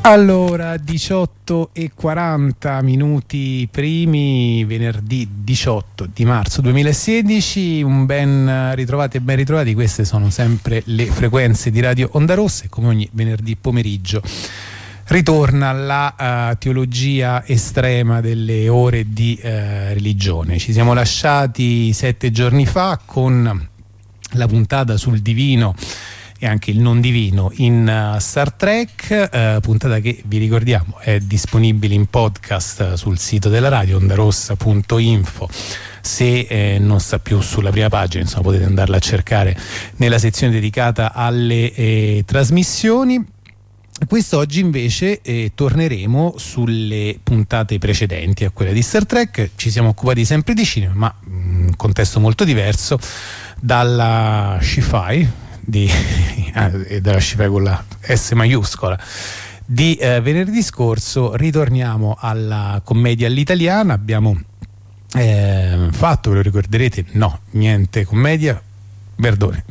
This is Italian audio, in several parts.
Allora, 18:40 minuti primi, venerdì 18 di marzo 2016, un ben ritrovati e ben ritrovati. Queste sono sempre le frequenze di Radio Onda Rossa e come ogni venerdì pomeriggio ritorna la teologia estrema delle ore di religione. Ci siamo lasciati 7 giorni fa con la puntata sul divino e anche il non divino in Star Trek, puntata che vi ricordiamo è disponibile in podcast sul sito della radio ondarossa.info. Se non sta più sulla prima pagina, insomma, potete andarla a cercare nella sezione dedicata alle trasmissioni. Quest'oggi invece torneremo sulle puntate precedenti a quella di Star Trek. Ci siamo occupati sempre di cinema, ma in un contesto molto diverso, dalla sci-fi e dalla sci-fi con la S maiuscola di venerdì scorso. Ritorniamo alla commedia all'italiana. Abbiamo fatto, ve lo ricorderete, niente commedia, Verdone.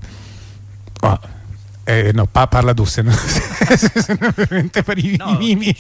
No, parla tu, se no veramente pari mimi.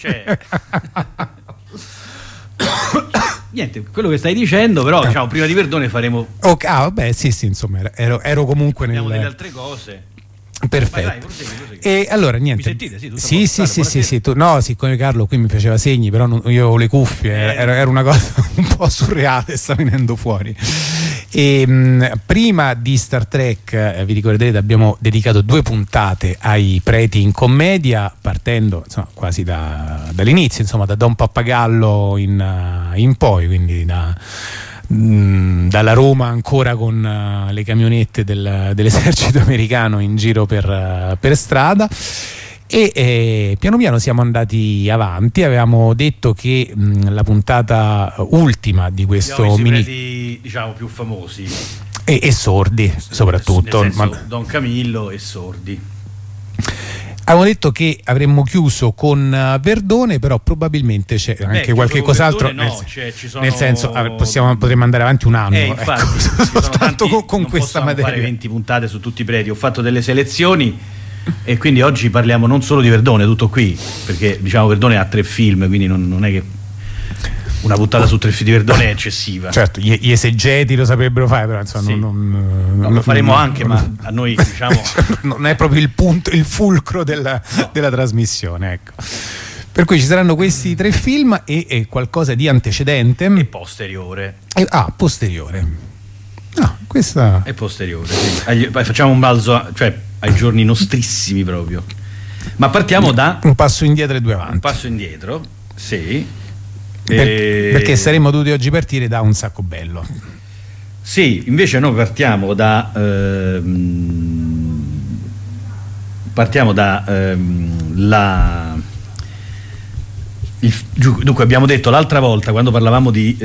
Niente, quello che stai dicendo, però diciamo prima di Verdone faremo. Vabbè, sì, insomma, ero comunque nelle altre cose. Perfetto. Vai, prosegui. E allora niente. Mi sentite? Sì, tu, no, siccome Carlo qui mi faceva segni, però io ho le cuffie, era una cosa un po' surreale, sta venendo fuori. E prima di Star Trek, vi ricorderete, abbiamo dedicato 2 puntate ai preti in commedia, partendo insomma quasi dall'inizio, insomma da Don Pappagallo in poi, quindi dalla Roma ancora con le camionette dell'esercito americano in giro per strada. E piano piano siamo andati avanti. Avevamo detto che la puntata ultima di questo preti, diciamo, più famosi e sordi soprattutto, nel senso, Don Camillo e sordi. Avevamo detto che avremmo chiuso con Verdone, però probabilmente c'è anche qualche cos'altro. Nel senso, potremmo andare avanti un anno. Infatti, soltanto con questa materia. Fare 20 puntate su tutti i preti. Ho fatto delle selezioni e quindi oggi parliamo non solo di Verdone, tutto qui, perché diciamo Verdone ha 3 film, quindi non è che una puntata su 3 film di Verdone è eccessiva. Certo, gli esegeti lo saprebbero fare, però insomma sì. Lo faremo anche, ma a noi diciamo non è proprio il punto, il fulcro della trasmissione, ecco. Per cui ci saranno questi 3 film e qualcosa di antecedente e posteriore. Posteriore. No, questa è posteriore, sì. Facciamo un balzo, cioè ai giorni nostrissimi proprio. Ma partiamo da un passo indietro e 2 avanti. Un passo indietro, sì. Perché saremmo dovuti oggi partire da Un sacco bello. Sì, invece noi partiamo da dunque abbiamo detto l'altra volta, quando parlavamo di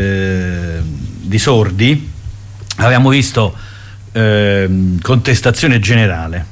sordi, avevamo visto Contestazione generale,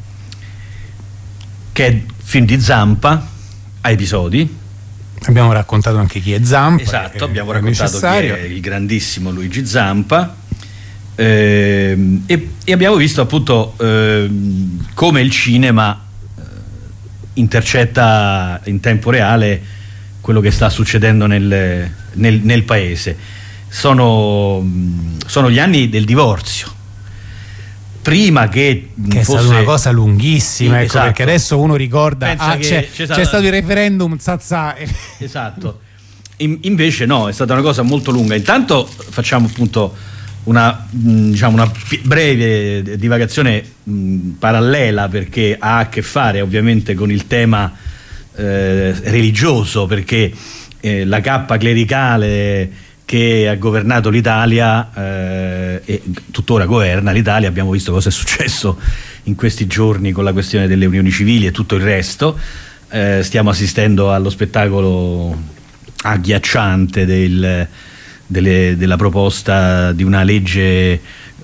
che è film di Zampa a episodi. Abbiamo raccontato anche chi è Zampa. Esatto, abbiamo raccontato chi è il grandissimo Luigi Zampa, e abbiamo visto appunto come il cinema intercetta in tempo reale quello che sta succedendo nel paese. Sono gli anni del divorzio. Prima che è stata una cosa lunghissima, ecco, esatto. Perché adesso uno ricorda c'è stato il referendum, esatto. Invece no, è stata una cosa molto lunga. Intanto facciamo appunto una breve divagazione parallela, perché ha a che fare ovviamente con il tema religioso, perché la cappa clericale che ha governato l'Italia e tuttora governa l'Italia, abbiamo visto cosa è successo in questi giorni con la questione delle unioni civili e tutto il resto. Stiamo assistendo allo spettacolo agghiacciante della proposta di una legge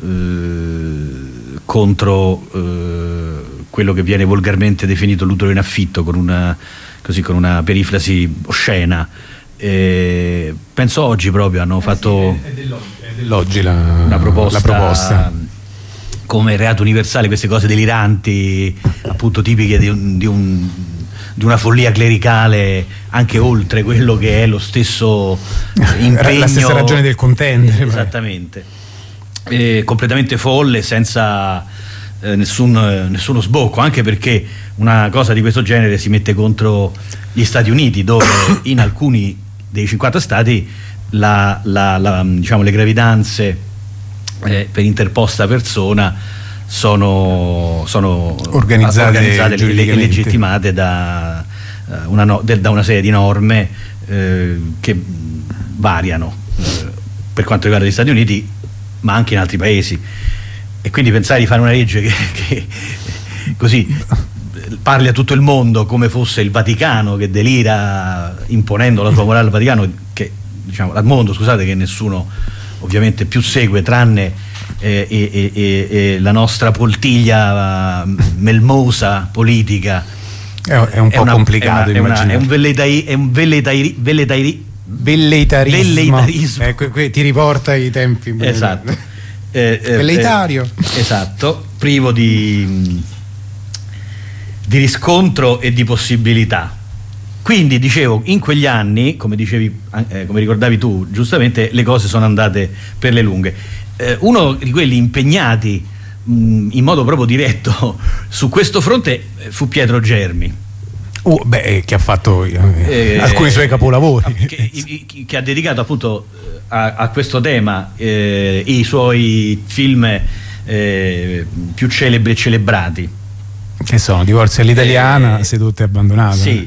contro quello che viene volgarmente definito l'utero in affitto, con una perifrasi oscena. Penso oggi proprio hanno fatto è dell'oggi la proposta come reato universale, queste cose deliranti appunto tipiche di un di una follia clericale anche oltre quello che è lo stesso impegno, la stessa ragione del contendere, esattamente, completamente folle, senza nessuno sbocco, anche perché una cosa di questo genere si mette contro gli Stati Uniti, dove in alcuni dei 50 stati diciamo, le gravidanze per interposta persona sono organizzate e legittimate da una serie di norme che variano per quanto riguarda gli Stati Uniti, ma anche in altri paesi. E quindi pensare di fare una legge che così parli a tutto il mondo, come fosse il Vaticano che delira imponendo la sua morale al Vaticano, che diciamo al mondo, scusate, che nessuno ovviamente più segue tranne la nostra poltiglia melmosa politica. È un po' complicato, è un velleitarismo. Ti riporta ai tempi. Esatto. Velleitario. Esatto, privo di riscontro e di possibilità. Quindi dicevo, in quegli anni, come ricordavi tu giustamente, le cose sono andate per le lunghe. Uno di quelli impegnati in modo proprio diretto su questo fronte fu Pietro Germi, che ha fatto alcuni suoi capolavori, che ha dedicato appunto a questo tema i suoi film più celebri e celebrati, che sono Divorzio all'italiana, Sedotta e abbandonata. Sì,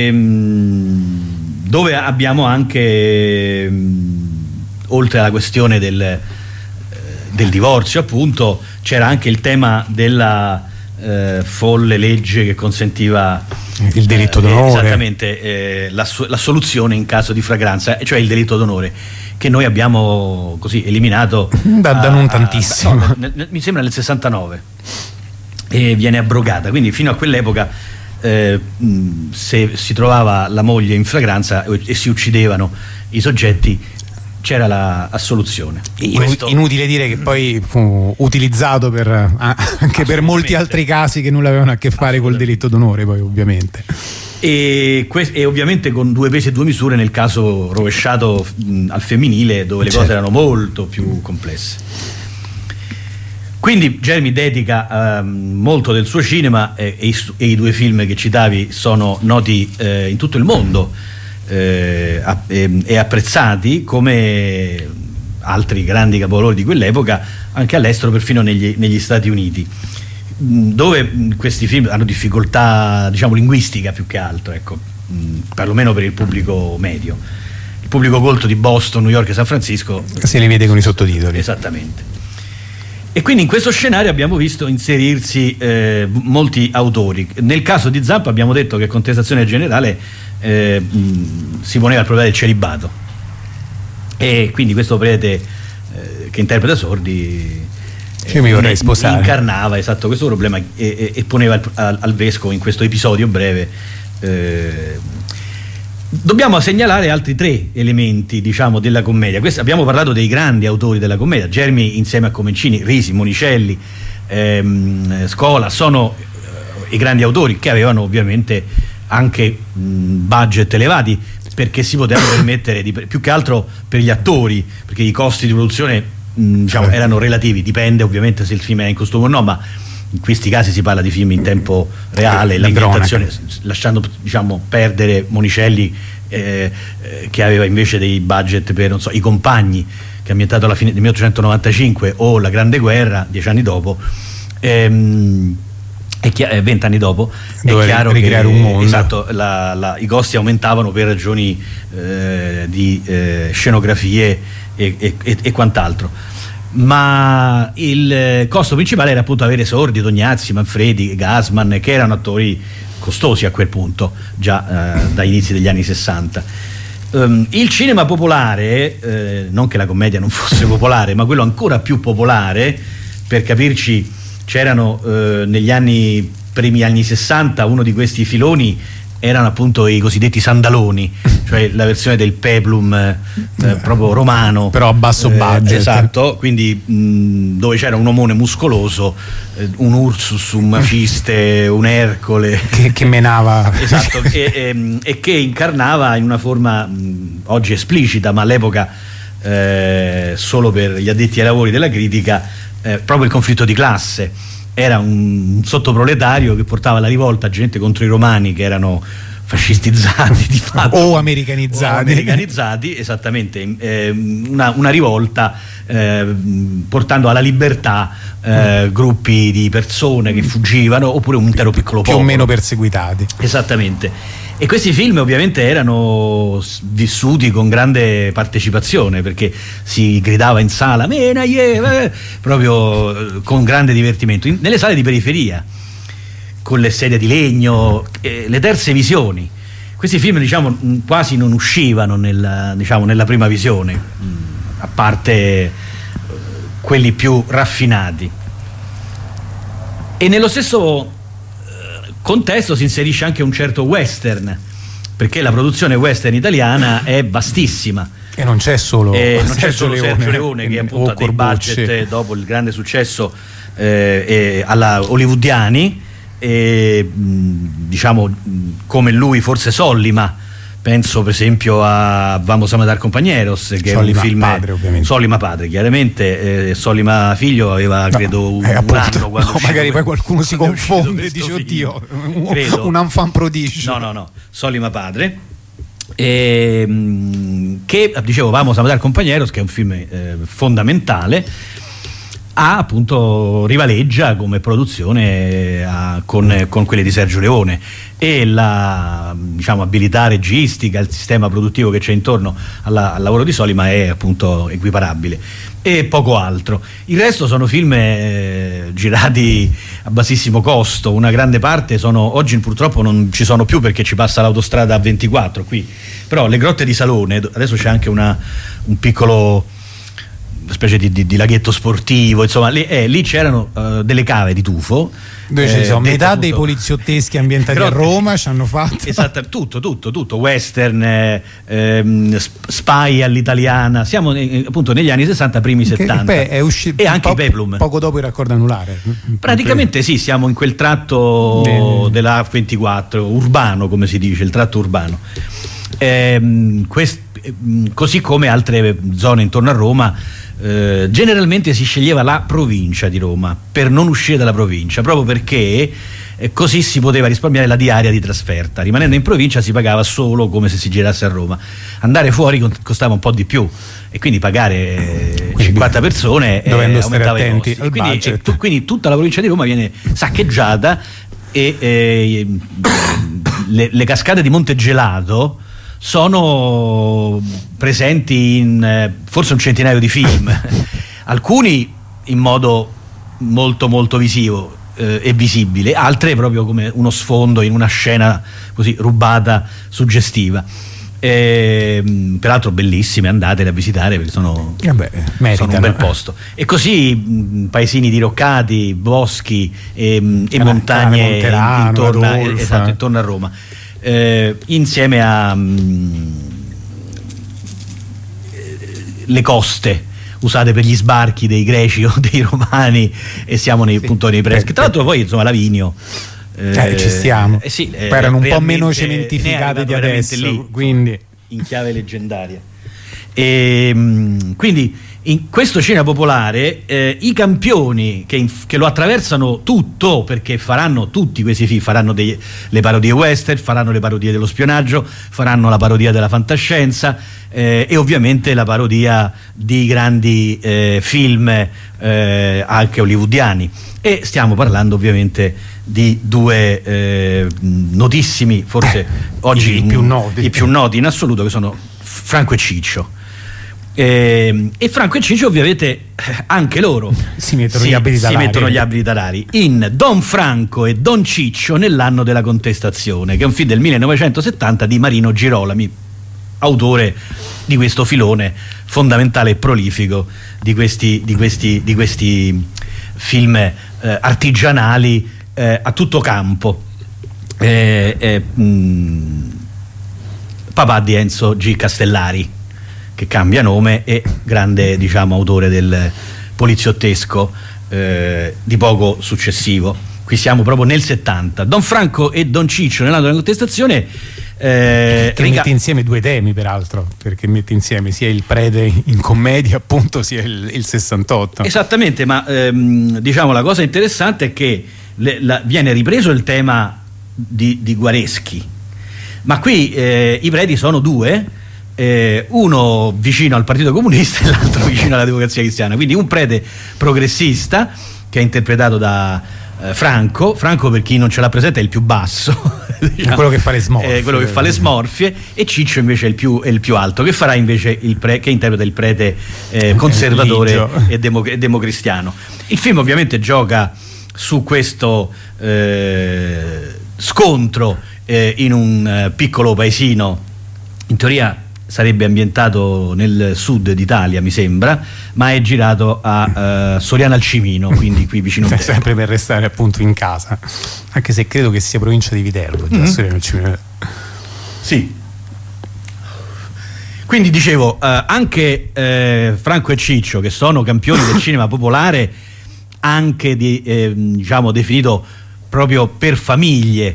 dove abbiamo anche, oltre alla questione del divorzio, appunto, c'era anche il tema della folle legge che consentiva il delitto d'onore, esattamente, l'assoluzione in caso di flagranza, cioè il delitto d'onore, che noi abbiamo così eliminato da non tantissimo, mi sembra nel 69, e viene abrogata. Quindi fino a quell'epoca se si trovava la moglie in flagranza e si uccidevano i soggetti, c'era l'assoluzione. Inutile dire che poi fu utilizzato anche per molti altri casi che nulla avevano a che fare col delitto d'onore, poi ovviamente. E ovviamente con due pesi e due misure nel caso rovesciato al femminile, dove le cose erano molto più complesse. Quindi Germi dedica molto del suo cinema, e i due film che citavi sono noti in tutto il mondo e apprezzati come altri grandi capolavori di quell'epoca, anche all'estero, perfino negli Stati Uniti, dove questi film hanno difficoltà, diciamo, linguistica più che altro, ecco, perlomeno per il pubblico medio. Il pubblico colto di Boston, New York e San Francisco se li vede con i sottotitoli. Esattamente. E quindi in questo scenario abbiamo visto inserirsi molti autori. Nel caso di Zampa abbiamo detto che Contestazione generale si poneva il problema del celibato, e quindi questo prete che interpreta Sordi io mi vorrei sposare, incarnava esatto questo problema e poneva al vescovo in questo episodio breve. Dobbiamo segnalare altri tre elementi, diciamo, della commedia. Abbiamo parlato dei grandi autori della commedia. Germi insieme a Comencini, Risi, Monicelli, Scola sono i grandi autori che avevano ovviamente anche budget elevati, perché si potevano permettere più che altro per gli attori, perché i costi di produzione diciamo, erano relativi. Dipende ovviamente se il film è in costume o no, ma in questi casi si parla di film in tempo reale, l'ambientazione, lasciando, diciamo, perdere Monicelli che aveva invece dei budget per, non so, I Compagni, che è ambientato alla fine del 1895, o La Grande Guerra 10 anni dopo, 20 anni dopo. È chiaro che un mondo. Esatto, i costi aumentavano per ragioni di scenografie e quant'altro. Ma il costo principale era appunto avere Sordi, Tognazzi, Manfredi, Gassman, che erano attori costosi a quel punto, già dai inizi degli anni 60. Il cinema popolare, non che la commedia non fosse popolare, ma quello ancora più popolare, per capirci, c'erano negli primi anni 60, uno di questi filoni erano appunto i cosiddetti sandaloni, cioè la versione del peplum proprio romano, però a basso budget. Esatto, quindi dove c'era un omone muscoloso, un Ursus, un Maciste, un Ercole che menava, esatto, e che incarnava in una forma oggi esplicita, ma all'epoca solo per gli addetti ai lavori della critica, proprio il conflitto di classe. Era un sottoproletario che portava la rivolta, gente contro i romani che erano fascistizzati di fatto, o americanizzati, esattamente, una rivolta portando alla libertà gruppi di persone che fuggivano, oppure un intero piccolo popolo più o meno perseguitati. Esattamente. E questi film ovviamente erano vissuti con grande partecipazione, perché si gridava in sala "Mena, proprio con grande divertimento, nelle sale di periferia, con le sedie di legno, le terze visioni. Questi film, diciamo, quasi non uscivano nella prima visione, a parte quelli più raffinati. E nello stesso contesto si inserisce anche un certo western, perché la produzione western italiana è vastissima. E non c'è solo Sergio Leone che appunto ha dei budget dopo il grande successo alla hollywoodiani, diciamo come lui forse Sollima, penso per esempio a Vamos a matar compañeros, che Sollima è un film padre, ovviamente. Sollima padre chiaramente, Sollima figlio aveva credo un anno quando magari poi qualcuno si confonde e dice oddio, un enfant prodigio. No, Sollima padre, che dicevo Vamos a matar compañeros, che è un film fondamentale, appunto rivaleggia come produzione con quelle di Sergio Leone, e la, diciamo, abilità registica, il sistema produttivo che c'è intorno al lavoro di Sollima è appunto equiparabile, e poco altro. Il resto sono film girati a bassissimo costo, una grande parte oggi purtroppo non ci sono più perché ci passa l'autostrada A24 qui, però Le Grotte di Salone, adesso c'è anche una piccolo specie di laghetto sportivo, insomma lì c'erano delle cave di tufo, dove ci sono metà dei poliziotteschi ambientati a Roma ci hanno fatto tutto western, spy all'italiana, siamo appunto negli anni 60 primi 70, è uscito, e anche Peplum poco dopo il Raccordo Anulare, praticamente sì, siamo in quel tratto della A24 urbano, come si dice, il tratto urbano, così come altre zone intorno a Roma. Generalmente si sceglieva la provincia di Roma per non uscire dalla provincia, proprio perché così si poteva risparmiare la diaria di trasferta. Rimanendo in provincia si pagava solo come se si girasse a Roma, andare fuori costava un po' di più, e quindi pagare 50 persone dovendo stare aumentava attenti i costi, quindi tutta la provincia di Roma viene saccheggiata, e le cascate di Monte Gelato sono presenti in forse un centinaio di film, alcuni in modo molto molto visivo e visibile, altre proprio come uno sfondo in una scena così rubata, suggestiva. Peraltro bellissime, andatele a visitare perché sono un bel posto. E così paesini diroccati, boschi e montagne intorno a Roma. Insieme a le coste usate per gli sbarchi dei greci o dei romani, e siamo appunto nei preschi. Tra l'altro poi insomma Lavinio ci stiamo, erano un po' meno cementificate di adesso lì, quindi in chiave leggendaria. Quindi in questo cinema popolare i campioni che lo attraversano tutto, perché faranno tutti questi film, faranno le parodie western, faranno le parodie dello spionaggio, faranno la parodia della fantascienza, e ovviamente la parodia di grandi film anche hollywoodiani. E stiamo parlando ovviamente di due notissimi, forse oggi i più noti in assoluto, che sono Franco e Ciccio. E Franco e Ciccio ovviamente anche loro si mettono gli abiti talari in Don Franco e Don Ciccio nell'anno della contestazione, che è un film del 1970 di Marino Girolami, autore di questo filone fondamentale e prolifico di questi film artigianali a tutto campo. papà di Enzo G. Castellari, che cambia nome, e grande, diciamo, autore del poliziottesco di poco successivo. Qui siamo proprio nel 70. Don Franco e Don Ciccio nell'anno della contestazione, che mette insieme due temi, peraltro, perché mette insieme sia il prete in commedia, appunto, sia il 68. Esattamente, ma diciamo la cosa interessante è che viene ripreso il tema di Guareschi, ma qui i preti sono due, uno vicino al Partito Comunista e l'altro vicino alla Democrazia Cristiana, quindi un prete progressista che è interpretato da Franco, per chi non ce l'ha presente, è il più basso, diciamo, quello che fa le smorfie, e Ciccio invece è il più alto, che farà invece che interpreta il prete conservatore e democristiano. Il film ovviamente gioca su questo scontro in un piccolo paesino, in teoria sarebbe ambientato nel sud d'Italia, mi sembra, ma è girato a Soriano al Cimino, quindi qui vicino a sempre per restare appunto in casa, anche se credo che sia provincia di Viterbo, Soriano al Cimino. Sì. Quindi dicevo, anche Franco e Ciccio, che sono campioni del cinema popolare, anche diciamo definito proprio per famiglie,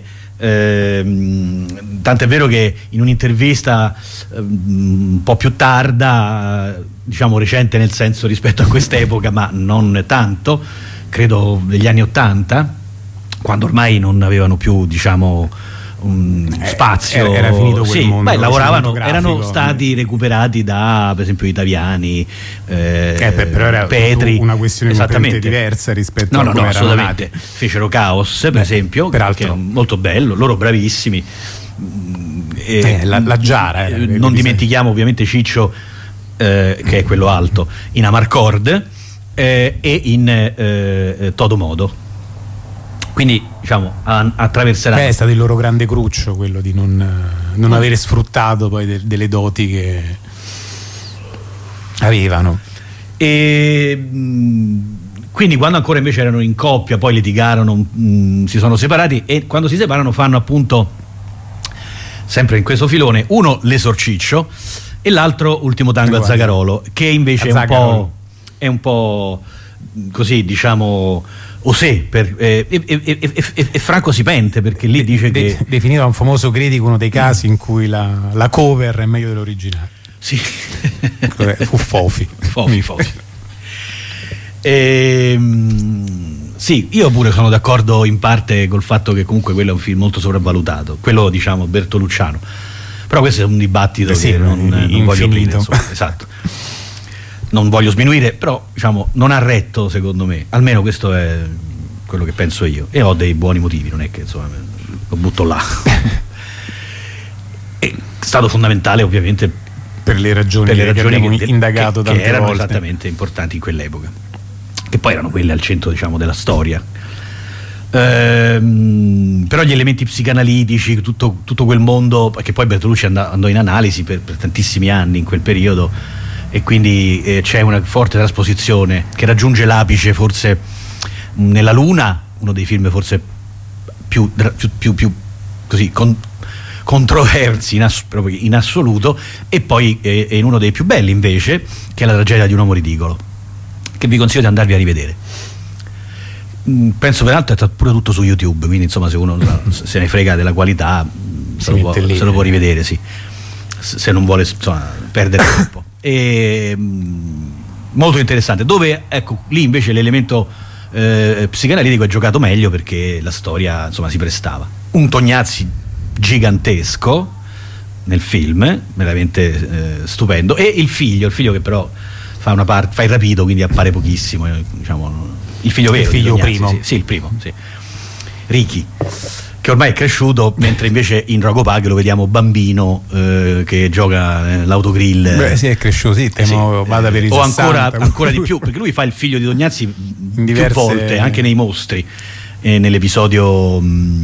tant'è vero che in un'intervista un po' più tarda, diciamo recente nel senso rispetto a quest'epoca, ma non tanto, credo degli anni '80, quando ormai non avevano più, diciamo, spazio, era finito quel mondo, lavoravano, erano stati recuperati da, per esempio, italiani, però era Petri, una questione completamente diversa rispetto a come erano assolutamente nati. Fecero Caos, per esempio, peraltro, che è molto bello, loro bravissimi, la Giara, non dimentichiamo ovviamente Ciccio, che è quello alto, in Amarcord e in Todo Modo. Quindi, diciamo, attraverserà. È stato il loro grande cruccio, quello di non avere sfruttato poi delle doti che avevano. E quindi, quando ancora invece erano in coppia, poi litigarono, si sono separati, e quando si separano fanno, appunto, sempre in questo filone, uno L'Esorciccio e l'altro Ultimo Tango a Zagarolo, che invece è un po' così, diciamo, osè, e Franco si pente, perché lì dice che definiva un famoso critico uno dei casi in cui la cover è meglio dell'originale. Sì. Fu Fofi. Sì, io pure sono d'accordo in parte col fatto che comunque quello è un film molto sopravvalutato, quello, diciamo, Bertolucciano, però questo è un dibattito che non voglio aprire, esatto. Non voglio sminuire, però, diciamo, non ha retto, secondo me, almeno questo è quello che penso io, e ho dei buoni motivi, non è che, insomma, lo butto là. È stato fondamentale, ovviamente, per le ragioni che abbiamo indagato tante che erano volte, esattamente importanti in quell'epoca, che poi erano quelle al centro, diciamo, della storia. Però gli elementi psicanalitici, tutto quel mondo, perché poi Bertolucci andò in analisi per tantissimi anni in quel periodo, e quindi c'è una forte trasposizione che raggiunge l'apice forse nella Luna, uno dei film forse più così controversi proprio in assoluto, e poi in uno dei più belli invece, che è La tragedia di un uomo ridicolo, che vi consiglio di andarvi a rivedere. Penso peraltro è pure tutto su YouTube, quindi, insomma, se uno se ne frega della qualità se lo può rivedere, sì, se non vuole, insomma, perdere tempo. E molto interessante, dove, ecco, lì invece l'elemento psicanalitico è giocato meglio, perché la storia, insomma, si prestava. Un Tognazzi gigantesco nel film, veramente stupendo, e il figlio che però fa il rapito, quindi appare pochissimo, diciamo, il figlio vero, il figlio Tognazzi, primo. sì, il primo, sì. Ricky, che ormai è cresciuto, mentre invece in Rogopag lo vediamo bambino, che gioca l'autogrill. Beh, sì, è cresciuto, sì, temo vada per i 60. O ancora di più, perché lui fa il figlio di Tognazzi più volte, anche nei Mostri, nell'episodio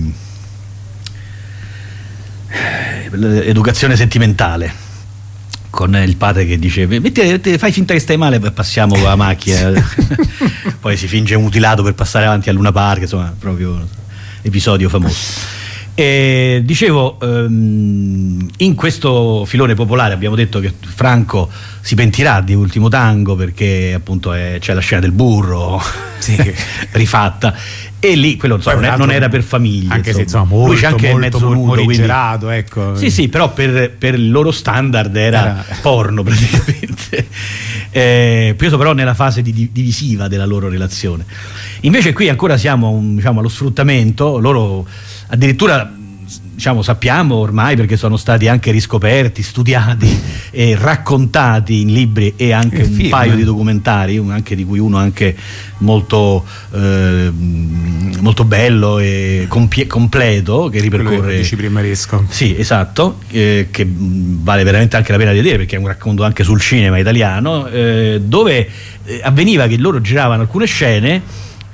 Educazione sentimentale, con il padre che dice: fai finta che stai male, passiamo con la macchina. Poi si finge mutilato per passare avanti a Luna Park, insomma, proprio episodio famoso. Dicevo, in questo filone popolare abbiamo detto che Franco si pentirà di Ultimo Tango, perché appunto c'è la scena del burro rifatta, e lì quello non era per famiglie, anche se insomma lui c'è anche mezzo nudo, morigerato, ecco. Sì, però per il loro standard era porno praticamente. Penso però nella fase divisiva della loro relazione. Invece qui ancora siamo allo sfruttamento. Loro addirittura sappiamo ormai, perché sono stati anche riscoperti, studiati e raccontati in libri e anche un paio di documentari, anche di cui uno anche molto molto bello e completo, che ripercorre, dici Primaresco. Sì, esatto, che vale veramente anche la pena di vedere, perché è un racconto anche sul cinema italiano, dove avveniva che loro giravano alcune scene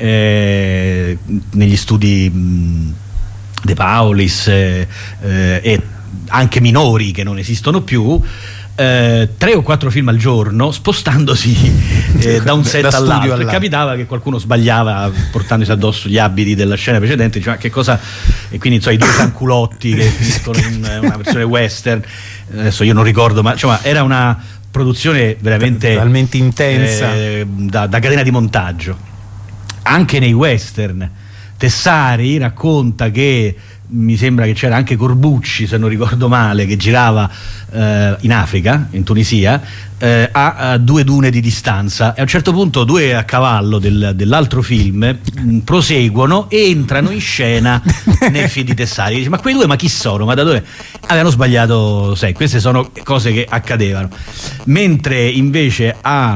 negli studi De Paulis e anche minori che non esistono più, 3 o 4 film al giorno, spostandosi da un set all'altro. E capitava che qualcuno sbagliava portandosi addosso gli abiti della scena precedente, che cosa, e quindi i due fanculotti che finiscono in una versione western. Adesso io non ricordo, ma era una produzione veramente talmente intensa, da catena di montaggio. Anche nei western Tessari racconta che, mi sembra che c'era anche Corbucci, se non ricordo male, che girava in Africa, in Tunisia, a 2 dune di distanza, e a un certo punto 2 a cavallo dell'altro film proseguono e entrano in scena nel film di Tessari. Dice, ma quei 2 ma chi sono? Ma da dove? Avevano sbagliato 6. Queste sono cose che accadevano. Mentre invece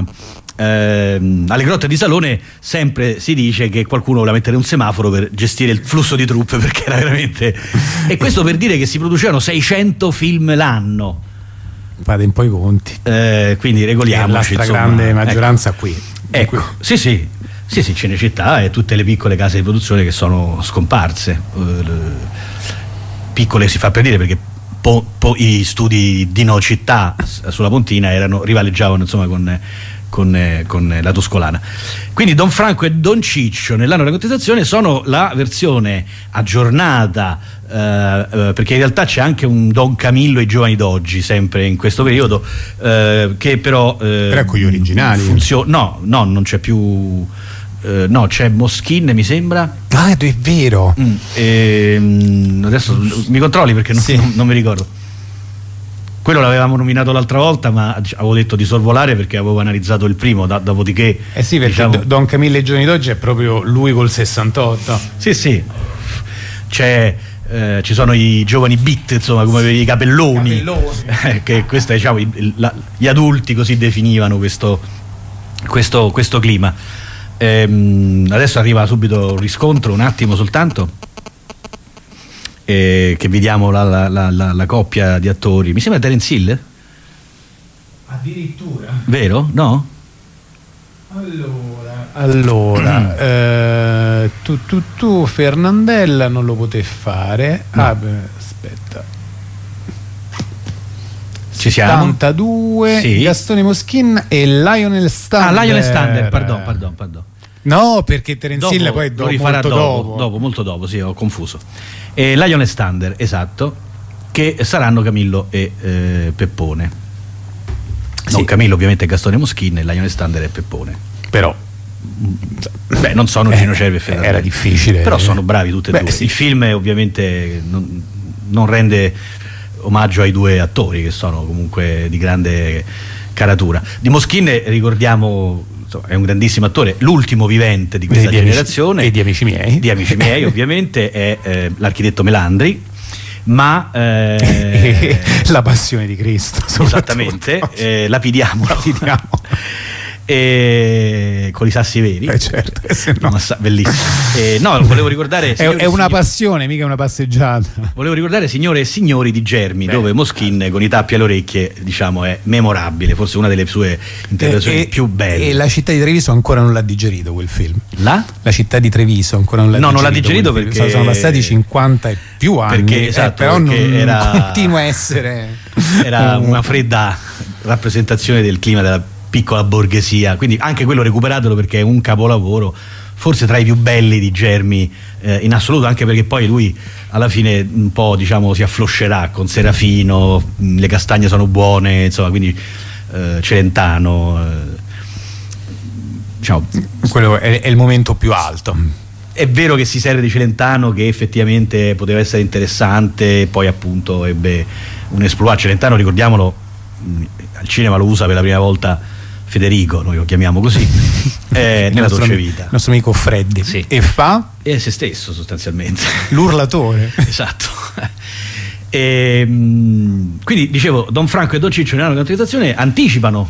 alle Grotte di Salone sempre si dice che qualcuno voleva mettere un semaforo per gestire il flusso di truppe, perché era veramente, e questo per dire che si producevano 600 film l'anno. Fate un po' i conti, quindi regoliamoci, la stragrande maggioranza qui. Sì, Cinecittà e tutte le piccole case di produzione che sono scomparse. Piccole si fa per dire, perché i studi Dino Città sulla Pontina rivaleggiavano insomma con la Tuscolana. Quindi Don Franco e Don Ciccio nell'anno della contestazione sono la versione aggiornata, perché in realtà c'è anche un Don Camillo e i giovani d'oggi sempre in questo periodo, che però con gli originali no, non c'è più, no, c'è Moschin, mi sembra. È vero. Adesso mi controlli, perché non mi ricordo. Quello l'avevamo nominato l'altra volta, ma avevo detto di sorvolare perché avevo analizzato il primo, dopodiché sì, perché Don Camillo e i giorni d'oggi è proprio lui col 68. Sì, ci sono i giovani beat, insomma, come i capelloni. Che questo è, gli adulti così definivano questo clima. Adesso arriva subito il riscontro, un attimo soltanto, che vediamo la coppia di attori. Mi sembra Terence Hill? Addirittura? Vero? No? Allora tu Fernandella non lo poté fare. No. Aspetta, ci siamo. 72, sì. Gastone Moschin e Lionel Stander. Lionel Stander, pardon. No, perché Terence Hill poi lo rifarà molto dopo, sì, ho confuso. E Lionel Stander, esatto, che saranno Camillo e Peppone. Non Camillo ovviamente è Gastone Moschin, e Lionel Stander è Peppone. Però non sono Gino Cervi e Fernando. Era difficile. Però sono bravi tutti e due. Sì. Il film ovviamente non rende omaggio ai 2 attori, che sono comunque di grande caratura. Di Moschin ricordiamo, è un grandissimo attore, l'ultimo vivente di questa generazione, e di Amici miei ovviamente è l'architetto Melandri, ma la passione di Cristo, esattamente, lapidiamo con i sassi veri, certo, no. Bellissimo. Volevo ricordare, è una passione, mica una passeggiata. Volevo ricordare Signore e Signori di Germi, dove Moschin con i tappi alle orecchie, è memorabile, forse una delle sue interpretazioni più belle. E La città di Treviso ancora non l'ha digerito quel film. La città di Treviso ancora non l'ha digerito. Non l'ha digerito perché sono passati 50 e più anni, però continua a essere era una fredda rappresentazione del clima della piccola borghesia, quindi anche quello recuperatelo, perché è un capolavoro forse tra i più belli di Germi in assoluto, anche perché poi lui alla fine un po', diciamo, si affloscerà con Serafino, Le castagne sono buone, insomma, quindi Celentano, diciamo, quello è il momento più alto. È vero che si serve di Celentano, che effettivamente poteva essere interessante, poi appunto ebbe un esploit. Celentano, ricordiamolo, al cinema lo usa per la prima volta Federico, noi lo chiamiamo così, nella Dolce Vita. Il nostro amico Freddy. Sì. E fa? È se stesso sostanzialmente. L'urlatore. Esatto. Quindi dicevo, Don Franco e Don Ciccio nella cantarizzazione anticipano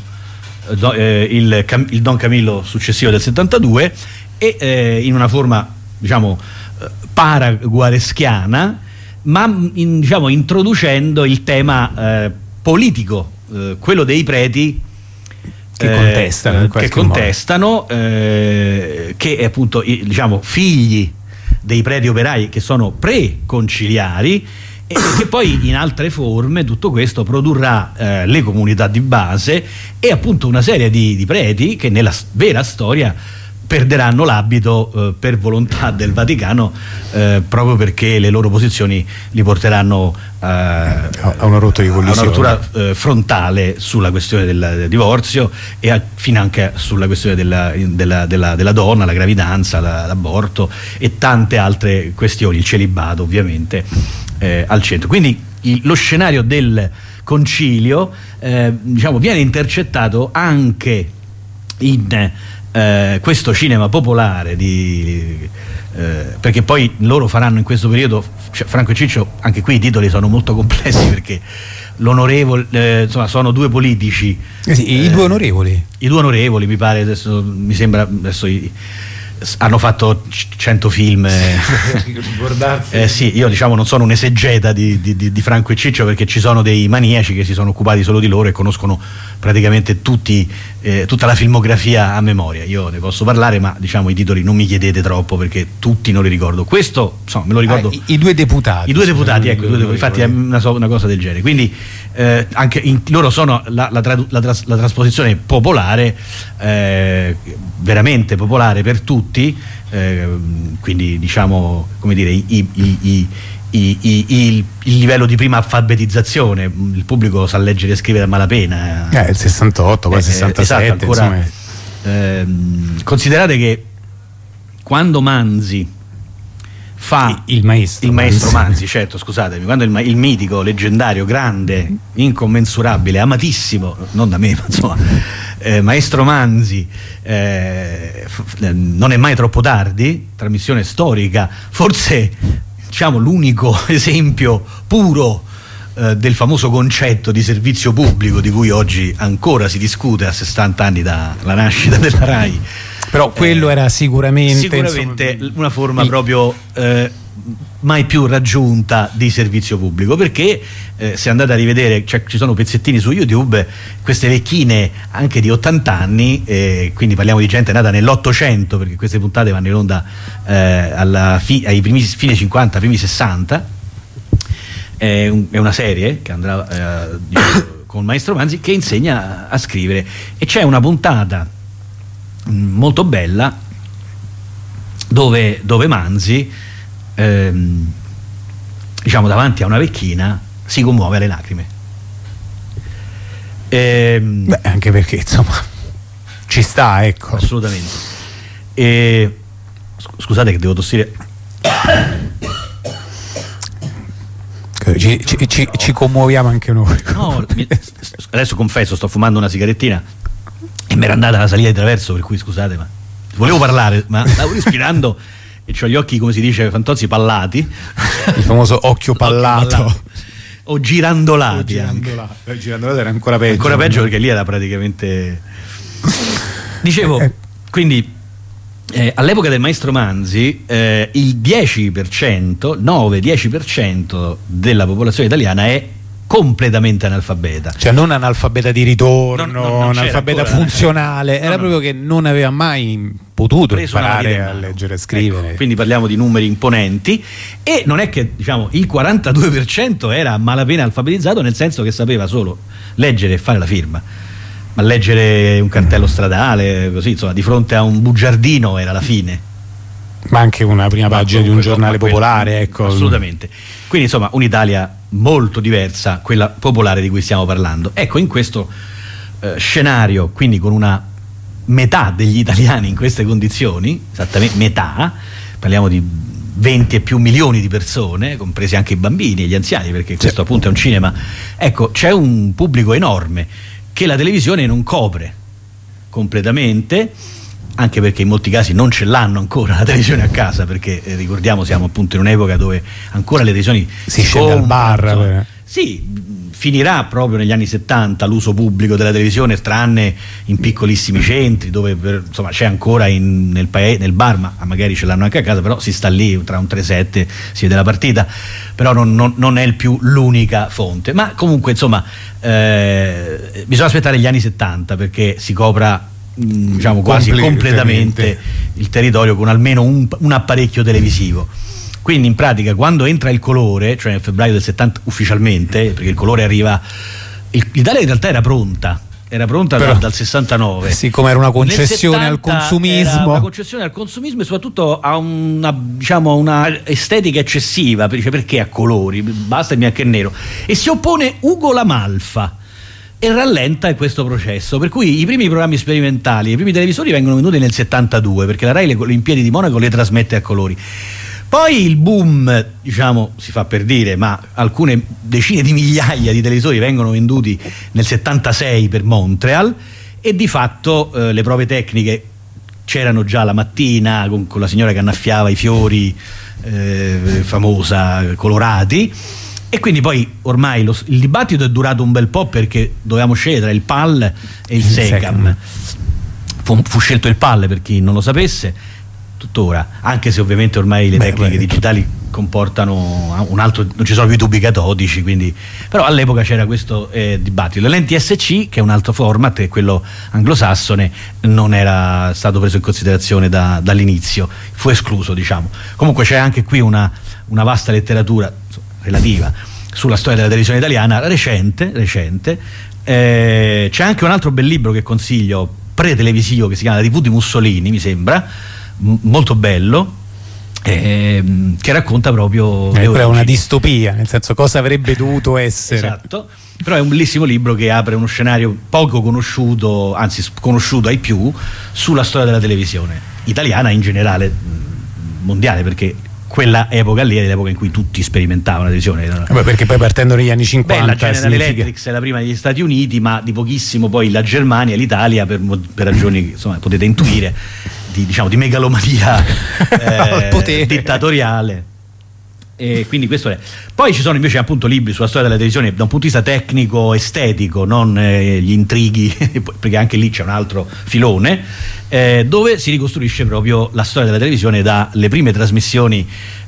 il Don Camillo successivo del 72 e in una forma, diciamo, paraguareschiana, ma diciamo, introducendo il tema politico, quello dei preti che contestano, che è appunto, diciamo, figli dei preti operai che sono preconciliari, e che poi in altre forme tutto questo produrrà le comunità di base e appunto una serie di preti che nella vera storia perderanno l'abito per volontà del Vaticano, proprio perché le loro posizioni li porteranno a una rotta di collisione, a una rottura frontale sulla questione del divorzio e fino anche sulla questione della donna, la gravidanza, l'aborto e tante altre questioni, il celibato ovviamente al centro. Quindi lo scenario del concilio diciamo, viene intercettato anche in questo cinema popolare perché poi loro faranno in questo periodo, cioè Franco e Ciccio, anche qui i titoli sono molto complessi perché l'onorevole, insomma, sono due politici, i due onorevoli mi pare, adesso mi sembra, adesso hanno fatto 100 film. Sì, io diciamo non sono un esegeta di Franco e Ciccio, perché ci sono dei maniaci che si sono occupati solo di loro e conoscono praticamente tutta la filmografia a memoria. Io ne posso parlare, ma diciamo i titoli non mi chiedete troppo perché tutti non li ricordo. Questo insomma, me lo ricordo. I due deputati, ecco, infatti è una cosa del genere. Quindi anche loro sono la trasposizione popolare, veramente popolare per tutti, quindi diciamo, come dire, il livello di prima alfabetizzazione, il pubblico sa leggere e scrivere a malapena, il 68, poi 67, esatto, ancora, considerate che quando Manzi fa il maestro Manzi, certo, scusatemi, quando il mitico, leggendario, grande, incommensurabile, amatissimo, non da me, ma insomma, maestro Manzi, non è mai troppo tardi, trasmissione storica, forse diciamo l'unico esempio puro del famoso concetto di servizio pubblico di cui oggi ancora si discute a 60 anni dalla nascita della RAI. Però quello era sicuramente insomma, una forma proprio mai più raggiunta di servizio pubblico, perché se andate a rivedere, cioè, ci sono pezzettini su YouTube, queste vecchine anche di 80 anni, quindi parliamo di gente nata nell'800, perché queste puntate vanno in onda ai fine 50, primi 60. È una serie che andrà con Maestro Manzi, che insegna a scrivere, e c'è una puntata molto bella dove Manzi diciamo davanti a una vecchina si commuove alle lacrime. Beh, anche perché insomma ci sta, ecco. Assolutamente. Scusate che devo tossire. Ci commuoviamo anche noi. No, adesso confesso, sto fumando una sigarettina e mi era andata la salita di traverso, per cui scusate, ma volevo parlare, ma stavo respirando e ho gli occhi, come si dice Fantozzi, pallati, il famoso occhio pallato, o girandolati. Girandolati era ancora peggio, perché lì era praticamente dicevo, quindi all'epoca del maestro Manzi il 9-10% della popolazione italiana è completamente analfabeta, cioè non analfabeta di ritorno, non analfabeta ancora, funzionale, era proprio che non aveva mai potuto imparare a leggere e scrivere. Ecco, quindi parliamo di numeri imponenti, e non è che diciamo il 42% era malapena alfabetizzato, nel senso che sapeva solo leggere e fare la firma, ma leggere un cartello stradale così, insomma, di fronte a un bugiardino era la fine. ma anche una prima pagina di un giornale popolare, ecco. Assolutamente. Quindi insomma un'Italia molto diversa, quella popolare di cui stiamo parlando. Ecco, in questo scenario, quindi con una metà degli italiani in queste condizioni, esattamente metà, parliamo di 20 e più milioni di persone, compresi anche i bambini e gli anziani, perché questo appunto è un cinema. Ecco, c'è un pubblico enorme che la televisione non copre completamente, anche perché in molti casi non ce l'hanno ancora la televisione a casa, perché ricordiamo siamo appunto in un'epoca dove ancora le televisioni si scende al bar. Sì, finirà proprio negli anni 70 l'uso pubblico della televisione, tranne in piccolissimi centri dove insomma c'è ancora nel bar, ma magari ce l'hanno anche a casa, però si sta lì tra un 3-7 si vede la partita, però non è l'unica fonte. Ma comunque insomma bisogna aspettare gli anni 70 perché si copra diciamo quasi completamente il territorio con almeno un apparecchio televisivo. Quindi in pratica quando entra il colore, cioè nel febbraio del 70 ufficialmente, perché il colore arriva, l'Italia in realtà era pronta dal 69. Sì, come era una concessione al consumismo. Era una concessione al consumismo e soprattutto a una estetica eccessiva, perché a colori, basta il bianco e nero. E si oppone Ugo La Malfa e rallenta questo processo, per cui i primi programmi sperimentali, i primi televisori vengono venuti nel 72, perché la Rai le Olimpiadi di Monaco le trasmette a colori. Poi il boom, diciamo, si fa per dire, ma alcune decine di migliaia di televisori vengono venduti nel 76 per Montreal e di fatto le prove tecniche c'erano già la mattina con la signora che annaffiava i fiori, famosa, colorati, e quindi poi ormai il dibattito è durato un bel po' perché dovevamo scegliere tra il PAL e il SECAM. Fu scelto il PAL per chi non lo sapesse, tuttora, anche se ovviamente ormai le tecniche digitali comportano un altro, non ci sono più i tubi catodici, quindi, però all'epoca c'era questo dibattito. L'NTSC, che è un altro format, che è quello anglosassone, non era stato preso in considerazione dall'inizio, fu escluso, diciamo. Comunque c'è anche qui una vasta letteratura relativa sulla storia della televisione italiana recente. C'è anche un altro bel libro che consiglio, pre-televisivo, che si chiama La TV di Mussolini, mi sembra, molto bello, che racconta proprio è una distopia, nel senso cosa avrebbe dovuto essere. Esatto, però è un bellissimo libro che apre uno scenario poco conosciuto, anzi sconosciuto ai più, sulla storia della televisione italiana in generale, mondiale, perché quella epoca lì è l'epoca in cui tutti sperimentavano la televisione. Perché poi partendo negli anni 50 la General Electric è la prima degli Stati Uniti, ma di pochissimo poi la Germania, l'Italia, per ragioni che insomma potete intuire, di megalomania dittatoriale. E quindi questo è. Poi ci sono invece appunto libri sulla storia della televisione da un punto di vista tecnico, estetico, non gli intrighi, perché anche lì c'è un altro filone, dove si ricostruisce proprio la storia della televisione dalle prime trasmissioni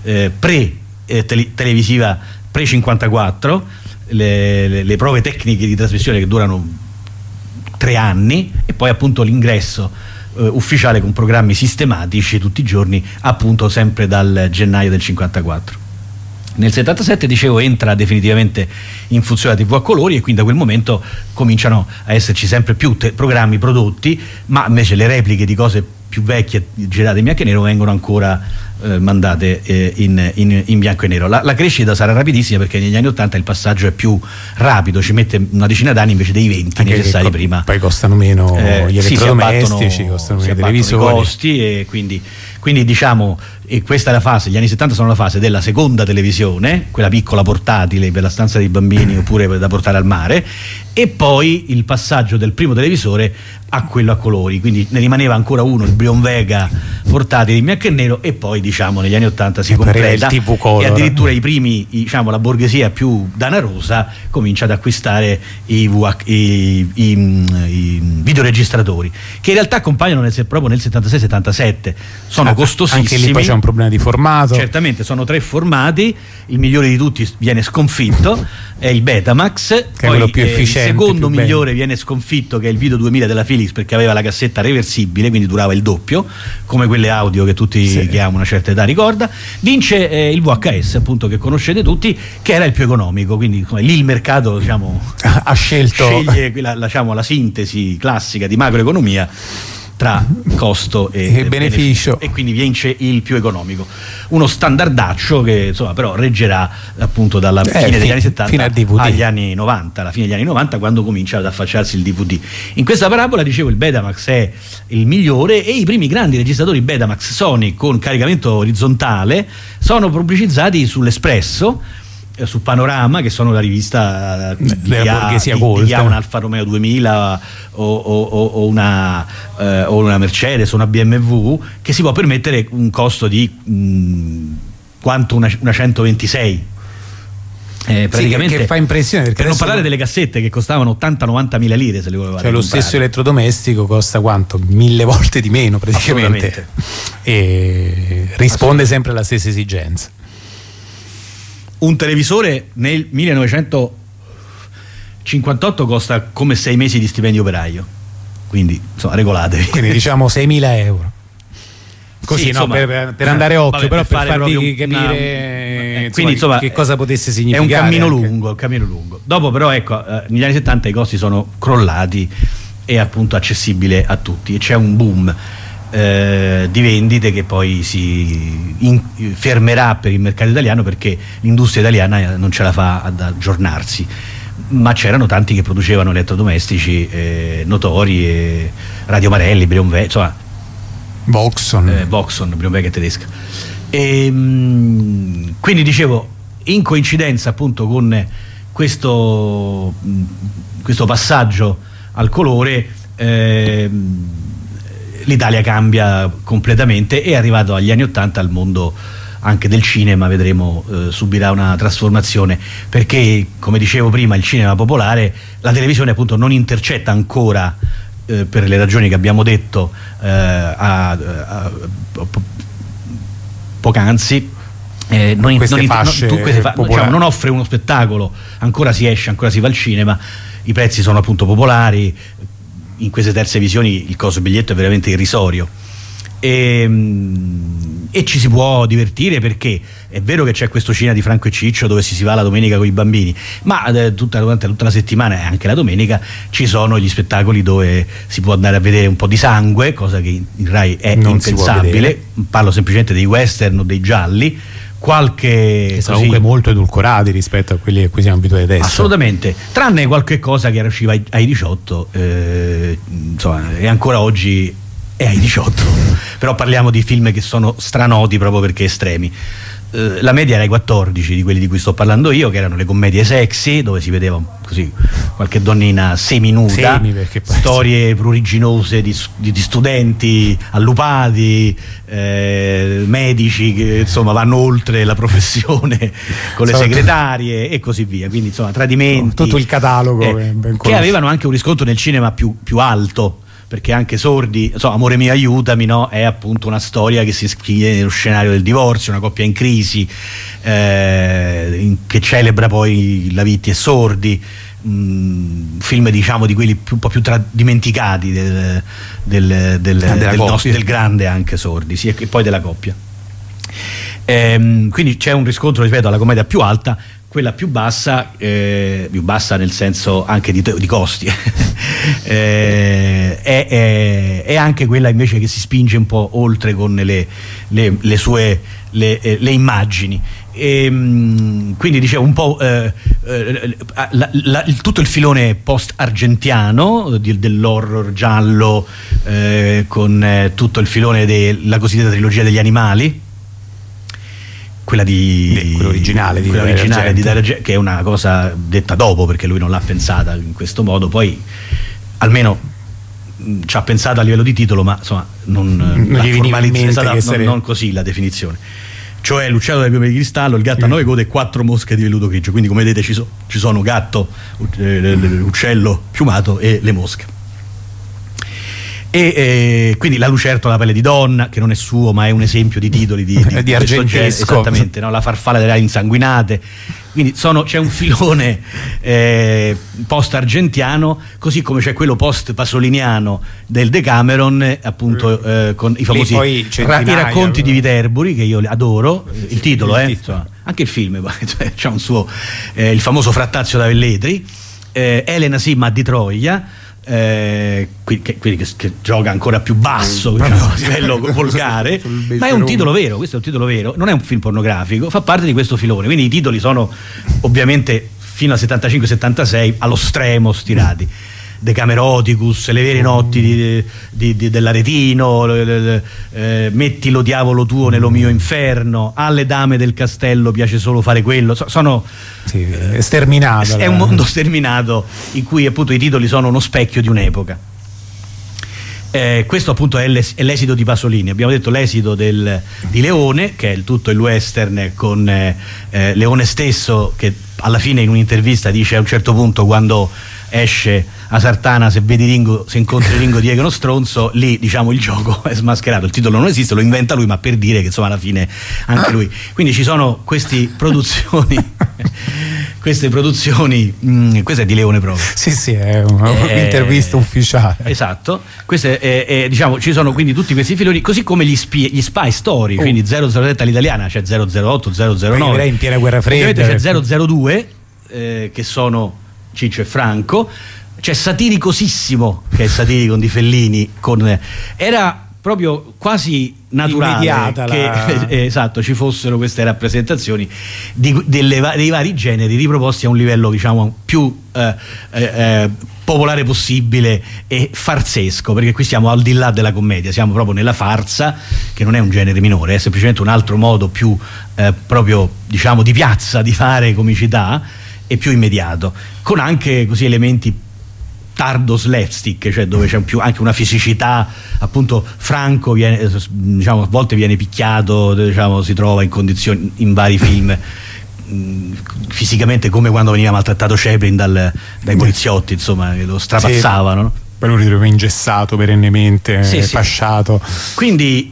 televisiva pre-54, le prove tecniche di trasmissione che durano 3 anni, e poi appunto l'ingresso ufficiale con programmi sistematici tutti i giorni, appunto sempre dal gennaio del 54. Nel 77, dicevo, entra definitivamente in funzione la TV a colori, e quindi da quel momento cominciano a esserci sempre più programmi prodotti, ma invece le repliche di cose più vecchie girate in bianco e nero vengono ancora mandate in bianco e nero. La crescita sarà rapidissima, perché negli anni 80 il passaggio è più rapido, ci mette una decina d'anni invece dei 20 anche necessari prima. Poi costano meno gli elettrodomestici, costano meno i televisori, i costi, e quindi diciamo, e questa è la fase, gli anni 70 sono la fase della seconda televisione, quella piccola portatile per la stanza dei bambini oppure da portare al mare, e poi il passaggio del primo televisore a quello a colori, quindi ne rimaneva ancora uno, il Brion Vega portatile in bianco e nero, e poi diciamo negli anni 80 si completa, e addirittura i primi, diciamo, la borghesia più danarosa comincia ad acquistare i videoregistratori, che in realtà compaiono proprio nel 76-77, sono costosissimi. Anche lì poi c'è un problema di formato. Certamente, sono 3 formati, il migliore di tutti viene sconfitto, è il Betamax, che poi è quello più efficiente, il secondo migliore viene sconfitto, che è il Video 2000 della Philips, perché aveva la cassetta reversibile, quindi durava il doppio, come quelle audio che tutti che hanno una certa età ricorda. Vince il VHS, appunto, che conoscete tutti, che era il più economico, quindi lì il mercato, diciamo, ha scelto, sceglie la sintesi classica di macroeconomia, tra costo e beneficio, e quindi vince il più economico, uno standardaccio che insomma però reggerà appunto dalla fine degli anni 70 agli anni 90, alla fine degli anni 90, quando comincia ad affacciarsi il DVD. In questa parabola, dicevo, il Betamax è il migliore, e i primi grandi registratori Betamax Sony con caricamento orizzontale sono pubblicizzati sull'Espresso, su Panorama, che sono la rivista della borghesia colta, chi ha un Alfa Romeo 2000 o una Mercedes o una BMW, che si può permettere un costo di quanto una 126. Praticamente, che fa impressione, perché per non parlare delle cassette che costavano 80-90 mila lire se le volevate comprare. Lo stesso elettrodomestico costa quanto? 1000 volte di meno praticamente, e risponde sempre alla stessa esigenza. Un televisore nel 1958 costa come 6 mesi di stipendio operaio, quindi insomma regolatevi. Quindi diciamo 6.000 euro. Così, sì, insomma, per andare a occhio, però per farvi capire quindi, insomma, che cosa potesse significare. È un cammino lungo. Dopo però, ecco, negli anni 70 i costi sono crollati e appunto accessibile a tutti, e c'è un boom di vendite che poi si fermerà per il mercato italiano, perché l'industria italiana non ce la fa ad aggiornarsi, ma c'erano tanti che producevano elettrodomestici notori, Radio Marelli, Brionvè, insomma Voxon, Brionvè, tedesca. Quindi dicevo, in coincidenza appunto con questo passaggio al colore, l'Italia cambia completamente, e arrivato agli anni 80 il mondo anche del cinema, vedremo, subirà una trasformazione, perché come dicevo prima il cinema popolare, la televisione appunto non intercetta ancora, per le ragioni che abbiamo detto poc'anzi, non offre uno spettacolo, ancora si esce, ancora si va al cinema, i prezzi sono appunto popolari. In queste terze visioni il costo del biglietto è veramente irrisorio, e ci si può divertire, perché è vero che c'è questo cinema di Franco e Ciccio dove si va la domenica con i bambini, ma durante tutta la settimana e anche la domenica ci sono gli spettacoli dove si può andare a vedere un po' di sangue, cosa che in Rai è non impensabile. Parlo semplicemente dei western o dei gialli, che sono comunque molto edulcorati rispetto a quelli a cui siamo abituati adesso. Assolutamente, tranne qualche cosa che usciva ai 18, insomma, e ancora oggi è ai 18. Però parliamo di film che sono stranoti proprio perché estremi. La media era ai 14 di quelli di cui sto parlando io, che erano le commedie sexy, dove si vedeva così qualche donnina seminuda, storie pruriginose di studenti allupati, medici che insomma vanno oltre la professione con le segretarie e così via, quindi insomma tradimenti, tutto il catalogo che avevano anche un riscontro nel cinema più alto, perché anche Sordi, Amore mio aiutami, no? È appunto una storia che si iscrive nello scenario del divorzio, una coppia in crisi, che celebra poi la Vitti e Sordi, film diciamo di quelli un po' più dimenticati del grande anche Sordi, sì, e poi della coppia. Quindi c'è un riscontro, ripeto, alla commedia più alta. Quella più bassa nel senso anche di costi, è anche quella invece che si spinge un po' oltre con le sue immagini. Quindi dicevo un po' tutto il filone post-argentiano dell'horror giallo, con tutto il filone della cosiddetta trilogia degli animali, quella originale di Dario Argento, che è una cosa detta dopo perché lui non l'ha pensata in questo modo, poi almeno ci ha pensato a livello di titolo, ma insomma non così la definizione, cioè l'uccello delle piume di cristallo, il gatto a 9 code e 4 mosche di velluto grigio. Quindi come vedete ci sono gatto, uccello piumato e le mosche. E quindi La lucertola, la pelle di donna, che non è suo ma è un esempio di titoli di argentesco, esattamente, no? La farfalla delle ali insanguinate. Quindi c'è un filone post argentiano, così come c'è quello post pasoliniano del Decameron, appunto, con i famosi i racconti di Viterburi, che io adoro, il titolo, insomma, anche il film, c'è un suo, il famoso Frattazio da Velletri, Elena Simma di Troia, che gioca ancora più basso, diciamo, a livello volgare, ma è un titolo vero, questo è un titolo vero, non è un film pornografico, fa parte di questo filone, quindi i titoli sono ovviamente fino al 75-76 allo stremo stirati. Decameroticus, Le vere notti dell'Aretino, Mettilo diavolo tuo nello mio inferno, Alle dame del castello piace solo fare quello, sono sterminato, è un mondo sterminato in cui appunto i titoli sono uno specchio di un'epoca. Questo appunto è l'esito di Pasolini. Abbiamo detto l'esito di Leone, che è tutto il western con Leone stesso, che alla fine in un'intervista dice a un certo punto, quando esce a Sartana, se incontri Ringo di uno stronzo, lì diciamo il gioco è smascherato, il titolo non esiste, lo inventa lui, ma per dire che insomma alla fine anche lui. Quindi ci sono queste produzioni questa è di Leone proprio. Sì, è un'intervista ufficiale. Esatto, diciamo, ci sono quindi tutti questi filoni, così come gli spy story, quindi 007 all'italiana, c'è 008, 009, in piena guerra fredda, c'è 002 che sono Ciccio e Franco, c'è Satiricosissimo, che è Satiricon di Fellini, era proprio quasi naturale che esatto, ci fossero queste rappresentazioni dei vari generi riproposti a un livello, diciamo, più popolare possibile e farsesco, perché qui siamo al di là della commedia, siamo proprio nella farsa, che non è un genere minore, è semplicemente un altro modo più proprio, diciamo, di piazza di fare comicità e più immediato, con anche così elementi tardo slapstick, cioè dove c'è anche una fisicità, appunto. Franco viene, diciamo, a volte viene picchiato, diciamo, si trova in condizioni in vari film fisicamente come quando veniva maltrattato Chaplin dai poliziotti, insomma, che lo strapazzavano, no? Poi lo ritrovo ingessato perennemente, fasciato. Quindi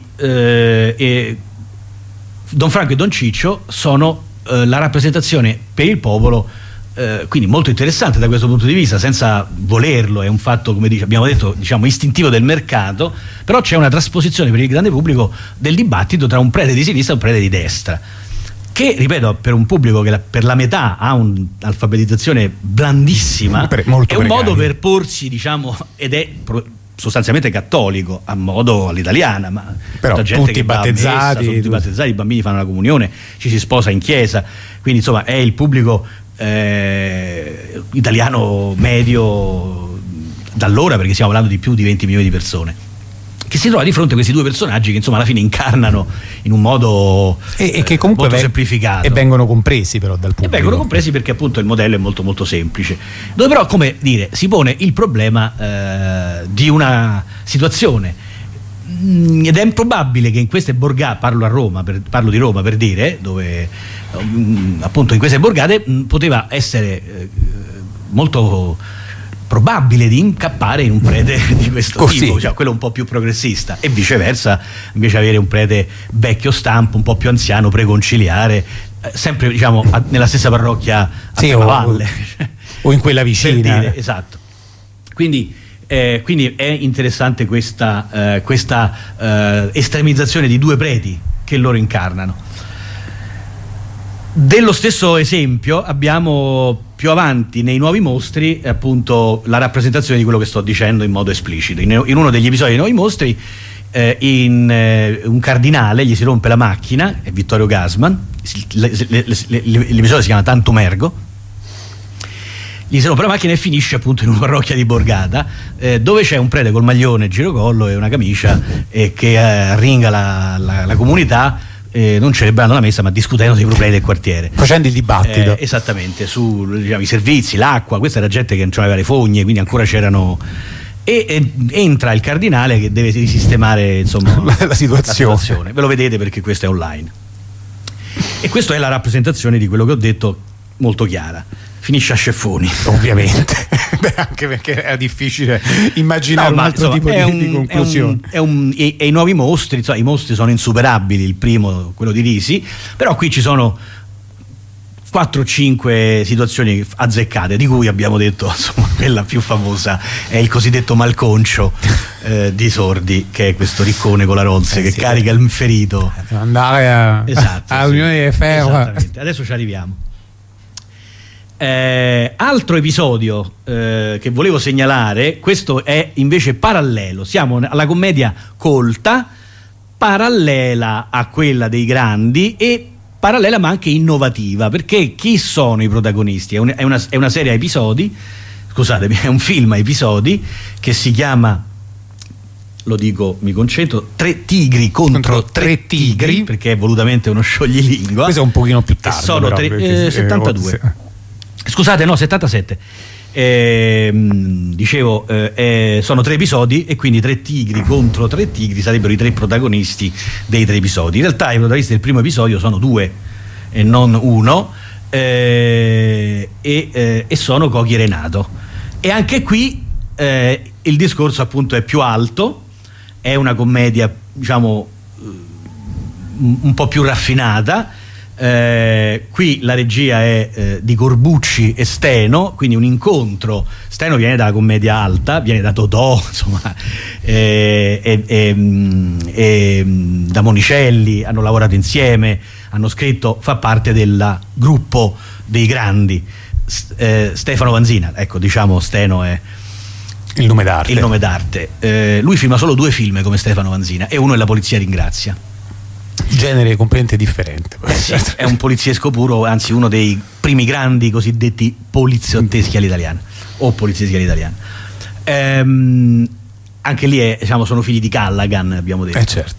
Don Franco e Don Ciccio sono la rappresentazione per il popolo, quindi molto interessante da questo punto di vista, senza volerlo, è un fatto, come abbiamo detto, diciamo, istintivo del mercato, però c'è una trasposizione per il grande pubblico del dibattito tra un prete di sinistra e un prete di destra, che, ripeto, per un pubblico che per la metà ha un'alfabetizzazione blandissima, è un modo per porsi, diciamo, ed è sostanzialmente cattolico, a modo all'italiana, ma però gente tutti che battezzati, tutti battezzati, i bambini fanno la comunione, ci si sposa in chiesa, quindi insomma è il pubblico italiano medio da allora, perché stiamo parlando di più di 20 milioni di persone, che si trova di fronte a questi due personaggi che insomma alla fine incarnano in un modo e che comunque molto semplificato, e vengono compresi però dal pubblico, e vengono compresi perché appunto il modello è molto molto semplice, dove però, come dire, si pone il problema di una situazione, ed è improbabile che in queste borgate, parlo di Roma per dire, dove appunto in queste borgate poteva essere molto probabile di incappare in un prete di questo tipo, cioè quello un po' più progressista, e viceversa, invece avere un prete vecchio stampo, un po' più anziano, preconciliare, sempre, diciamo, nella stessa parrocchia a Cavavalle o in quella vicina, per dire, esatto. Quindi è interessante questa estremizzazione di due preti che loro incarnano. Dello stesso esempio abbiamo più avanti nei Nuovi Mostri, appunto, la rappresentazione di quello che sto dicendo in modo esplicito. In uno degli episodi dei Nuovi Mostri un cardinale gli si rompe la macchina, è Vittorio Gassman, l'episodio si chiama Tantum Ergo, gli si rompe la macchina e finisce appunto in una parrocchia di borgata, dove c'è un prete col maglione, girocollo e una camicia che arringa la comunità, non celebrando la messa ma discutendo dei problemi del quartiere, facendo il dibattito, esattamente, su, diciamo, i servizi, l'acqua. Questa era gente che non aveva le fogne, quindi ancora c'erano, e entra il cardinale che deve risistemare, insomma, la situazione. Ve lo vedete perché questo è online, e questa è la rappresentazione di quello che ho detto, molto chiara. Finisce a Sceffoni, ovviamente. Beh, anche perché è difficile immaginare un altro tipo di conclusione. E i Nuovi Mostri, insomma, i mostri sono insuperabili, il primo, quello di Risi, però qui ci sono 4 o 5 situazioni azzeccate, di cui abbiamo detto, insomma, quella più famosa è il cosiddetto malconcio di Sordi, che è questo riccone con la Rolls che carica il ferito. Andare a Unione di Ferro. Esattamente, adesso ci arriviamo. Altro episodio che volevo segnalare, questo è invece parallelo, siamo alla commedia colta, parallela a quella dei grandi e parallela ma anche innovativa, perché chi sono i protagonisti? È una serie a episodi, scusatemi, è un film a episodi che si chiama, lo dico, mi concentro, 3 tigri contro 3 tigri, perché è volutamente uno scioglilingua. Questo è un pochino più tardi, sono però, 72. Scusate, no, 77. Dicevo, sono 3 episodi e quindi 3 tigri contro 3 tigri sarebbero i 3 protagonisti dei 3 episodi. In realtà i protagonisti del primo episodio sono 2 e non 1, e sono Cochi e Renato. E anche qui il discorso appunto è più alto, è una commedia, diciamo, un po' più raffinata. Qui la regia è di Corbucci e Steno, quindi un incontro. Steno viene dalla commedia alta, viene da Totò, insomma, da Monicelli, hanno lavorato insieme, hanno scritto, fa parte del gruppo dei grandi. Stefano Vanzina, ecco, diciamo, Steno è il nome d'arte. Lui firma solo 2 film come Stefano Vanzina e uno è La polizia ringrazia. Genere completamente differente. Sì, è un poliziesco puro, anzi uno dei primi grandi cosiddetti poliziotteschi all'italiana o polizieschi all'italiana. Anche lì diciamo, sono figli di Callaghan, abbiamo detto. Certo.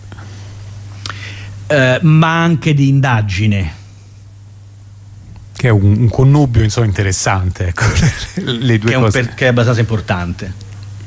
Ma anche di indagine, che è un connubio, insomma, interessante, ecco. Le due cose. Che è abbastanza importante.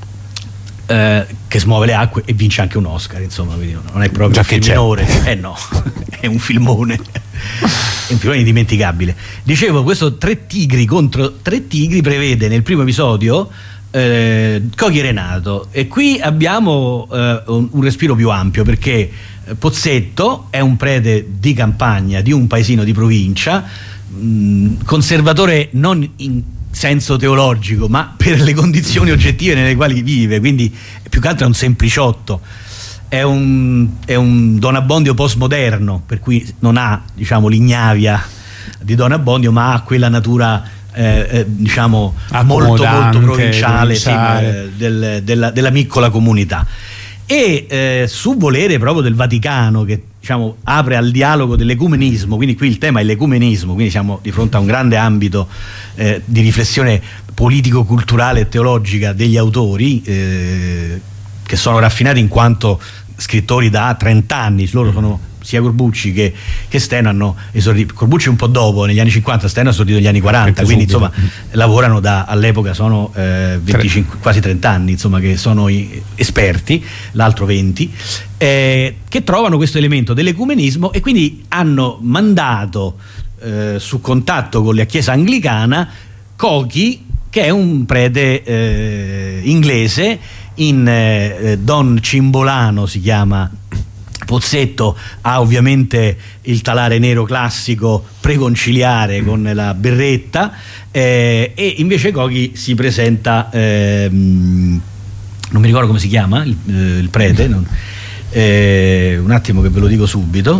Che smuove le acque e vince anche un Oscar, insomma, quindi non è proprio un film minore, no, è un filmone, è un filmone indimenticabile. Dicevo, questo 3 tigri contro 3 tigri prevede nel primo episodio Cochi e Renato, e qui abbiamo un respiro più ampio, perché Pozzetto è un prete di campagna di un paesino di provincia, conservatore non in senso teologico ma per le condizioni oggettive nelle quali vive, quindi più che altro è un sempliciotto, è un Don Abbondio postmoderno, per cui non ha, diciamo, l'ignavia di Don Abbondio, ma ha quella natura diciamo molto provinciale, sì, della piccola comunità. E su volere proprio del Vaticano, che, diciamo, apre al dialogo dell'ecumenismo, quindi qui il tema è l'ecumenismo, quindi siamo di fronte a un grande ambito di riflessione politico-culturale e teologica degli autori, che sono raffinati in quanto scrittori da 30 anni, loro sono sia Corbucci che Steno hanno esordito, Corbucci un po' dopo, negli anni 50, Steno ha esordito negli anni 40, quindi insomma lavorano all'epoca sono 25, quasi 30 anni, insomma, che sono esperti, l'altro 20, che trovano questo elemento dell'ecumenismo e quindi hanno mandato su contatto con la Chiesa anglicana Cochi, che è un prete inglese, in Don Cimbolano si chiama. Pozzetto ha ovviamente il talare nero classico preconciliare con la berretta, e invece Cochi si presenta, non mi ricordo come si chiama il prete, un attimo che ve lo dico subito,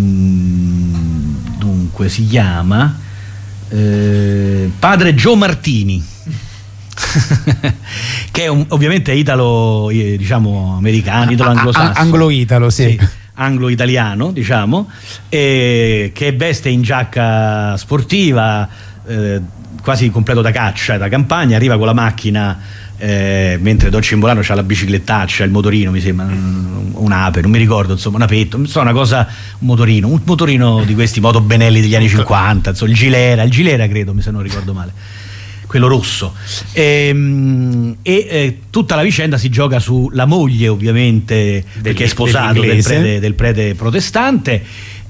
dunque si chiama Padre Gio Martini che è ovviamente italo, diciamo, americano, italo-anglosassone, anglo-italo, sì, anglo-italiano, diciamo, che veste in giacca sportiva, quasi completo da caccia, da campagna, arriva con la macchina, mentre Don Cimbolano c'ha la biciclettaccia, il motorino, mi sembra, un'ape, non mi ricordo, insomma, una petto, insomma, una cosa, un motorino di questi moto Benelli degli anni 50, insomma, il Gilera credo, se non ricordo male, quello rosso, tutta la vicenda si gioca sulla moglie, ovviamente, perché è sposato del prete protestante,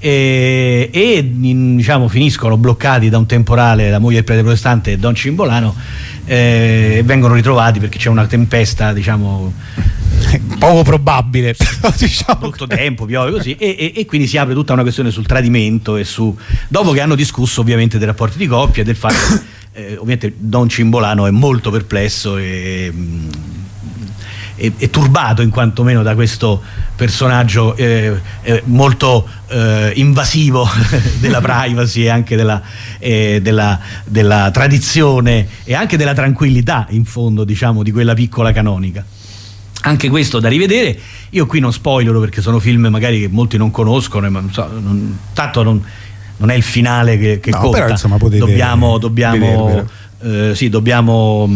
diciamo, finiscono bloccati da un temporale la moglie del prete protestante e Don Cimbolano, e vengono ritrovati perché c'è una tempesta, diciamo poco probabile, però, diciamo, brutto tempo, piove così, e quindi si apre tutta una questione sul tradimento e dopo che hanno discusso ovviamente dei rapporti di coppia e del fatto ovviamente Don Cimbolano è molto perplesso e turbato in quanto meno da questo personaggio molto invasivo della privacy e anche della tradizione e anche della tranquillità, in fondo, diciamo, di quella piccola canonica. Anche questo da rivedere. Io qui non spoilerò perché sono film magari che molti non conoscono, ma tanto non è il finale che no, conta. però, insomma, dobbiamo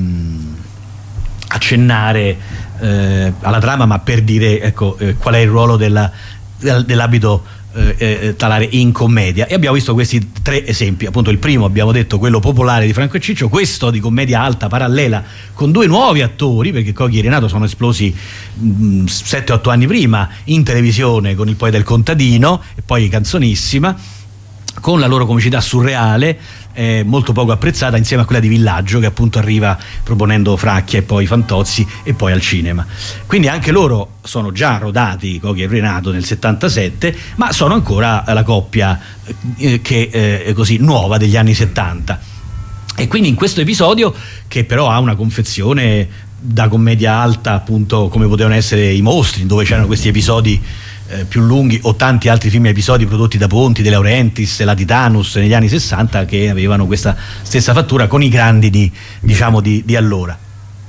accennare alla trama, ma per dire, ecco, qual è il ruolo dell'abito talare in commedia. E abbiamo visto questi 3 esempi. Appunto, il primo abbiamo detto, quello popolare di Franco e Ciccio, questo di commedia alta parallela con 2 nuovi attori, perché Coghi e Renato sono esplosi 7-8 anni prima in televisione con Il Poeta e il Contadino e poi Canzonissima, con la loro comicità surreale, molto poco apprezzata, insieme a quella di Villaggio, che appunto arriva proponendo Fracchia e poi Fantozzi e poi al cinema. Quindi anche loro sono già rodati, Coghi e Renato, nel 77, ma sono ancora la coppia che è così nuova degli anni 70. E quindi in questo episodio, che però ha una confezione da commedia alta, appunto come potevano essere I Mostri, dove c'erano questi episodi più lunghi, o tanti altri film e episodi prodotti da Ponti, De Laurentiis, la Titanus negli anni 60, che avevano questa stessa fattura con i grandi di allora.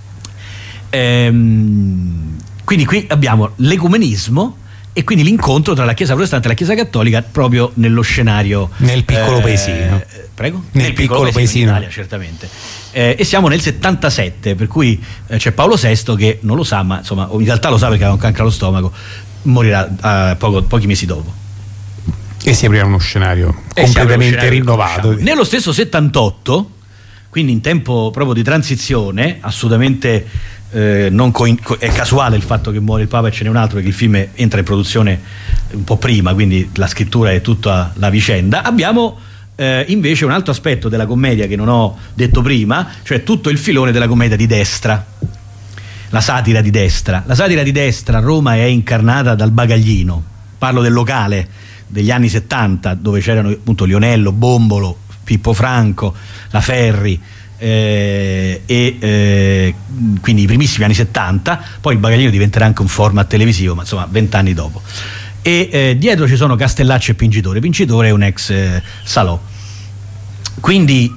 Quindi qui abbiamo l'ecumenismo e quindi l'incontro tra la Chiesa protestante e la Chiesa cattolica proprio nello scenario, nel piccolo paesino. Prego? Nel piccolo paesino in Italia, certamente. E siamo nel 77, per cui c'è Paolo VI che non lo sa, ma insomma in realtà lo sa perché aveva un cancro allo stomaco, morirà pochi mesi dopo. E si aprirà uno scenario completamente rinnovato. Nello stesso 78, quindi in tempo proprio di transizione, assolutamente è casuale il fatto che muore il Papa e ce n'è un altro, perché il film entra in produzione un po' prima, quindi la scrittura è tutta la vicenda. Abbiamo invece un altro aspetto della commedia che non ho detto prima, cioè tutto il filone della commedia di destra, la satira di destra. La satira di destra a Roma è incarnata dal Bagaglino, parlo del locale degli anni 70, dove c'erano appunto Lionello, Bombolo, Pippo Franco, La Ferri, quindi i primissimi anni 70. Poi il Bagaglino diventerà anche un format televisivo, ma insomma 20 anni dopo. E dietro ci sono Castellacci e Pincitore. Pincitore è un ex Salò. Quindi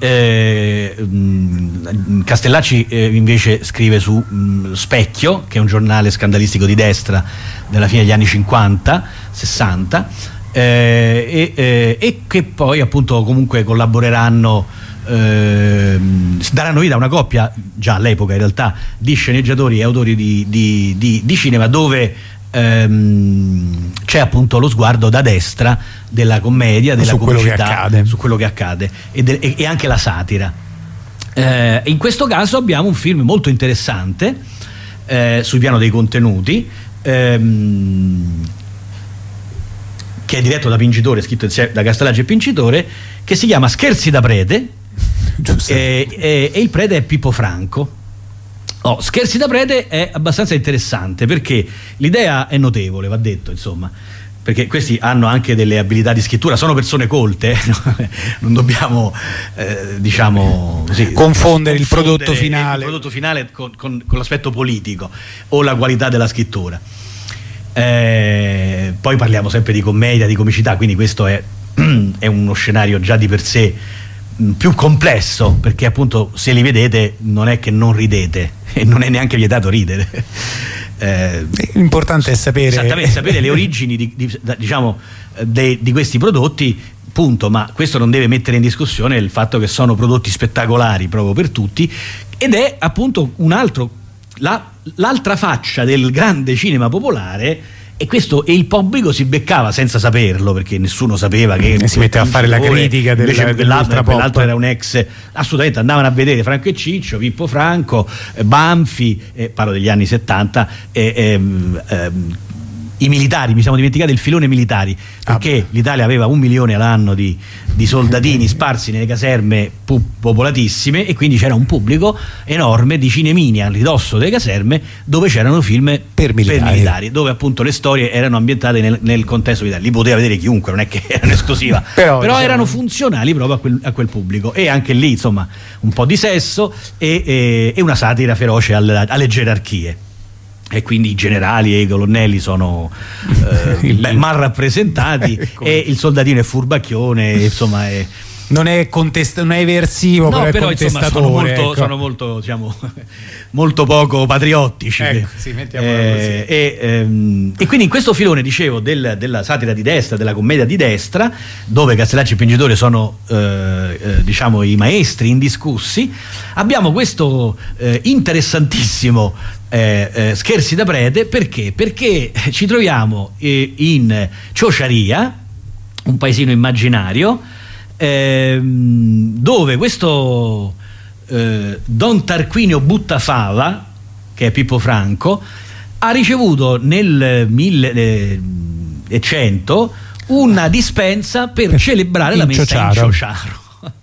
Castellacci invece scrive su Specchio, che è un giornale scandalistico di destra della fine degli anni 50-60, e che poi appunto comunque collaboreranno, daranno vita a una coppia già all'epoca in realtà di sceneggiatori e autori di cinema, dove c'è appunto lo sguardo da destra della commedia, della comicità, su quello che accade e anche la satira. In questo caso abbiamo un film molto interessante sul piano dei contenuti, che è diretto da Pincitore, scritto da Castellacci e Pincitore, che si chiama Scherzi da prete, e il prete è Pippo Franco. Scherzi da prete è abbastanza interessante perché l'idea è notevole, va detto, insomma, perché questi hanno anche delle abilità di scrittura, sono persone colte, non dobbiamo diciamo così, confondere il prodotto finale con l'aspetto politico o la qualità della scrittura. Poi parliamo sempre di commedia, di comicità, quindi questo è uno scenario già di per sé più complesso, perché appunto se li vedete non è che non ridete e non è neanche vietato ridere. L'importante è sapere le origini di questi prodotti, punto, ma questo non deve mettere in discussione il fatto che sono prodotti spettacolari proprio per tutti, ed è appunto l'altra faccia del grande cinema popolare. E il pubblico si beccava senza saperlo, perché nessuno sapeva che si metteva a fare la critica quell'altro era un ex. Assolutamente andavano a vedere Franco e Ciccio, Pippo Franco, Banfi, parlo degli anni 70, i militari. Mi siamo dimenticati il filone militari, perché l'Italia aveva 1 milione all'anno di soldatini sparsi nelle caserme popolatissime, e quindi c'era un pubblico enorme di cinemini a ridosso delle caserme dove c'erano film per militari, dove appunto le storie erano ambientate nel contesto militare. Li poteva vedere chiunque, non è che erano esclusiva, però erano funzionali proprio a quel pubblico. E anche lì insomma un po' di sesso e una satira feroce alle gerarchie. e quindi i generali e i colonnelli sono mal rappresentati e il soldatino è furbacchione, insomma non è eversivo, no, però è contestatore, insomma, sono molto diciamo molto poco patriottici, ecco, sì, mettiamola così. E quindi in questo filone, dicevo, della satira di destra, della commedia di destra, dove Castellacci e Pingitore sono diciamo i maestri indiscussi, abbiamo questo interessantissimo Scherzi da prete. Perché ci troviamo in Ciociaria, un paesino immaginario, dove questo Don Tarquinio Buttafava, che è Pippo Franco, ha ricevuto nel 1100 una dispensa per celebrare la messa in Ciociaro.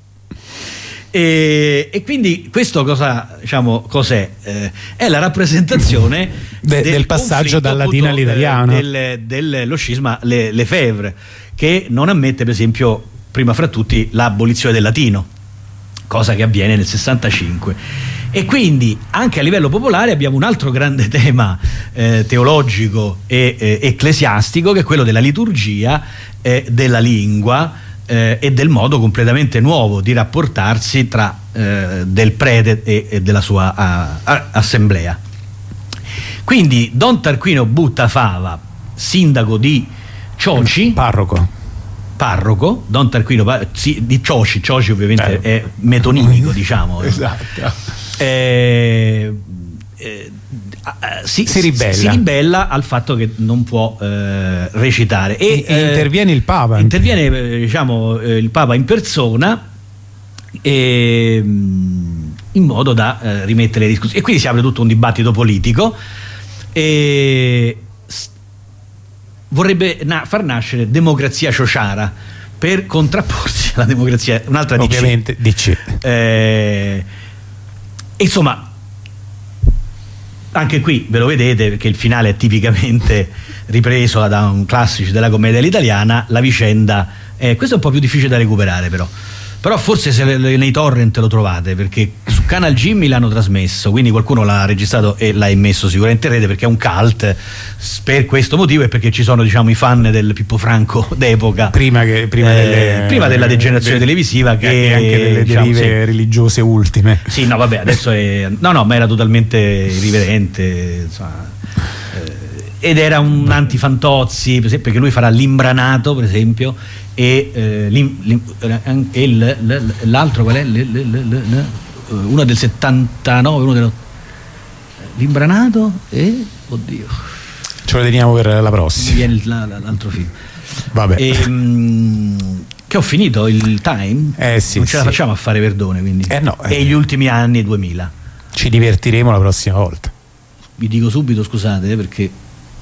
E quindi questo cos'è? È la rappresentazione del passaggio dal latino all'italiano, dello scisma Lefebvre, che non ammette, per esempio, prima fra tutti l'abolizione del latino, cosa che avviene nel 65. E quindi anche a livello popolare abbiamo un altro grande tema teologico e ecclesiastico, che è quello della liturgia, della lingua e del modo completamente nuovo di rapportarsi tra del prete e della sua assemblea. Quindi Don Tarquinio Buttafava, sindaco di Cioci, parroco, Don Tarquinio di Cioci ovviamente è metonimico, diciamo. Esatto. Si ribella al fatto che non può recitare e interviene il Papa. Il Papa in persona, in modo da rimettere le discussioni, e quindi si apre tutto un dibattito politico e vorrebbe far nascere Democrazia Ciociara per contrapporsi alla democrazia, un'altra DC. Ovviamente DC. Insomma, anche qui ve lo vedete, perché il finale è tipicamente ripreso da un classico della commedia all'italiana. La vicenda questo è un po' più difficile da recuperare, però forse se nei torrent lo trovate, perché su Canal Jimmy l'hanno trasmesso, quindi qualcuno l'ha registrato e l'ha immesso sicuramente in rete, perché è un cult per questo motivo, e perché ci sono, diciamo, i fan del Pippo Franco d'epoca, prima della degenerazione televisiva, che anche delle derive religiose ultime. Sì, no, vabbè, adesso ma era totalmente irriverente, insomma, ed era un antifantozzi, per esempio, perché lui farà l'imbranato, per esempio, e l'altro qual è? Uno del 79, uno dello l'imbranato e oddio, ce lo teniamo per la prossima. Viene l'altro film. Vabbè. Che ho finito il time? Sì, non ce la facciamo a fare Verdone, quindi. No. E gli ultimi anni 2000. Ci divertiremo la prossima volta. Vi dico subito, scusate, perché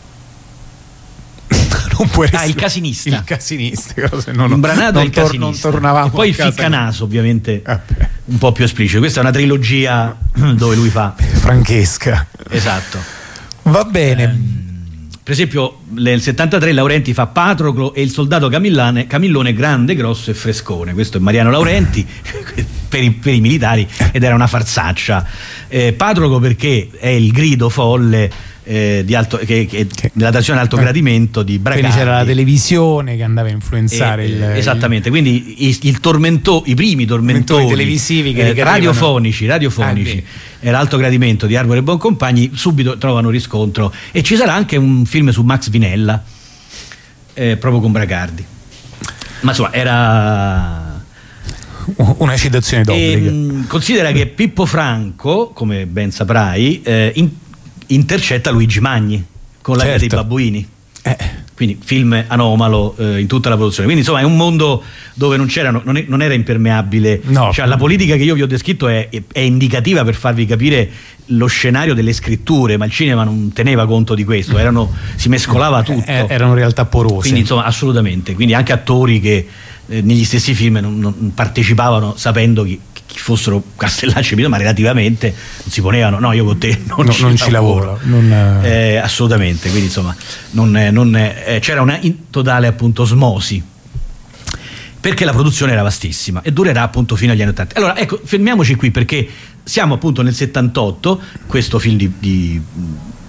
non può essere. Il casinista. Il casinista, Imbranato e il casinista. Non tornavamo. E poi il ficcanaso, ovviamente, un po' più esplicito. Questa è una trilogia dove lui fa Franchesca. Esatto. Va bene. Per esempio nel 73 Laurenti fa Patroclo e il soldato Camillone grande, grosso e frescone. Questo è Mariano Laurenti per i militari, ed era una farsaccia. Patroclo perché è il grido folle della trazione alto gradimento di Bracardi. Quindi c'era la televisione che andava a influenzare esattamente, quindi i primi tormentori televisivi che radiofonici e l'alto gradimento di Arbore e Boncompagni subito trovano riscontro, e ci sarà anche un film su Max Vinella proprio con Bracardi, ma insomma era una citazione d'obbligo. Considera che Pippo Franco, come ben saprai, intercetta Luigi Magni con La Via dei Babbuini, quindi film anomalo in tutta la produzione. Quindi insomma è un mondo dove non era impermeabile, cioè, la politica che io vi ho descritto è indicativa per farvi capire lo scenario delle scritture, ma il cinema non teneva conto di questo, si mescolava tutto, erano realtà porose, quindi insomma assolutamente, quindi anche attori che negli stessi film non partecipavano sapendo chi fossero Castellacci, ma relativamente non si ponevano, no, io con te non ci lavoro. Assolutamente, quindi insomma c'era una totale appunto osmosi, perché la produzione era vastissima e durerà appunto fino agli anni 80. Allora ecco, fermiamoci qui, perché siamo appunto nel 78, questo film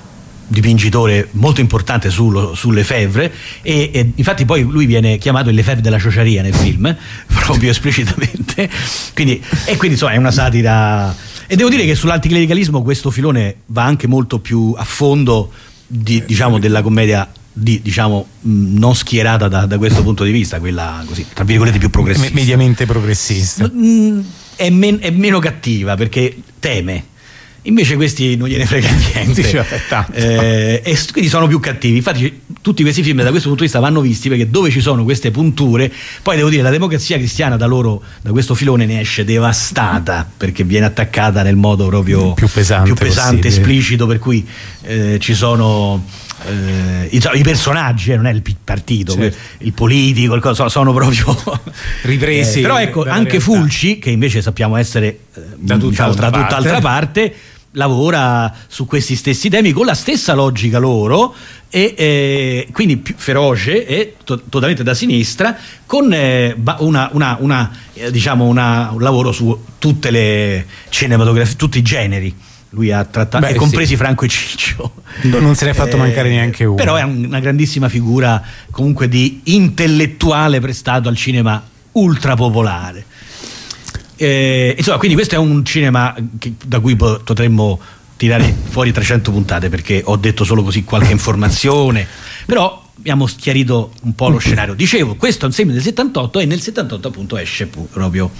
dipingitore molto importante sulle Fèvre, e infatti poi lui viene chiamato il Lefebvre della ciociaria nel film, proprio esplicitamente, quindi insomma è una satira, e devo dire che sull'anticlericalismo questo filone va anche molto più a fondo diciamo della commedia non schierata da questo punto di vista, quella così tra virgolette più progressista, mediamente progressista, è meno cattiva perché teme. Invece questi non gliene frega niente, e quindi sono più cattivi. Infatti tutti questi film da questo punto di vista vanno visti, perché dove ci sono queste punture, poi devo dire la Democrazia Cristiana da questo filone ne esce devastata, perché viene attaccata nel modo proprio più pesante esplicito, per cui ci sono i personaggi, non è il partito, certo, il politico, sono proprio ripresi, però ecco anche realtà. Fulci, che invece sappiamo essere da tutt'altra parte, lavora su questi stessi temi con la stessa logica loro, e quindi più feroce e totalmente da sinistra, con un lavoro su tutte le cinematografie, tutti i generi. Lui ha trattato, compresi Franco e Ciccio. Non se ne è fatto mancare neanche uno. Però è una grandissima figura comunque di intellettuale prestato al cinema ultra popolare. Insomma, quindi questo è un cinema da cui potremmo tirare fuori 300 puntate, perché ho detto solo così qualche informazione, però abbiamo chiarito un po' lo scenario. Dicevo, questo è un film del 78, e nel 78 appunto esce proprio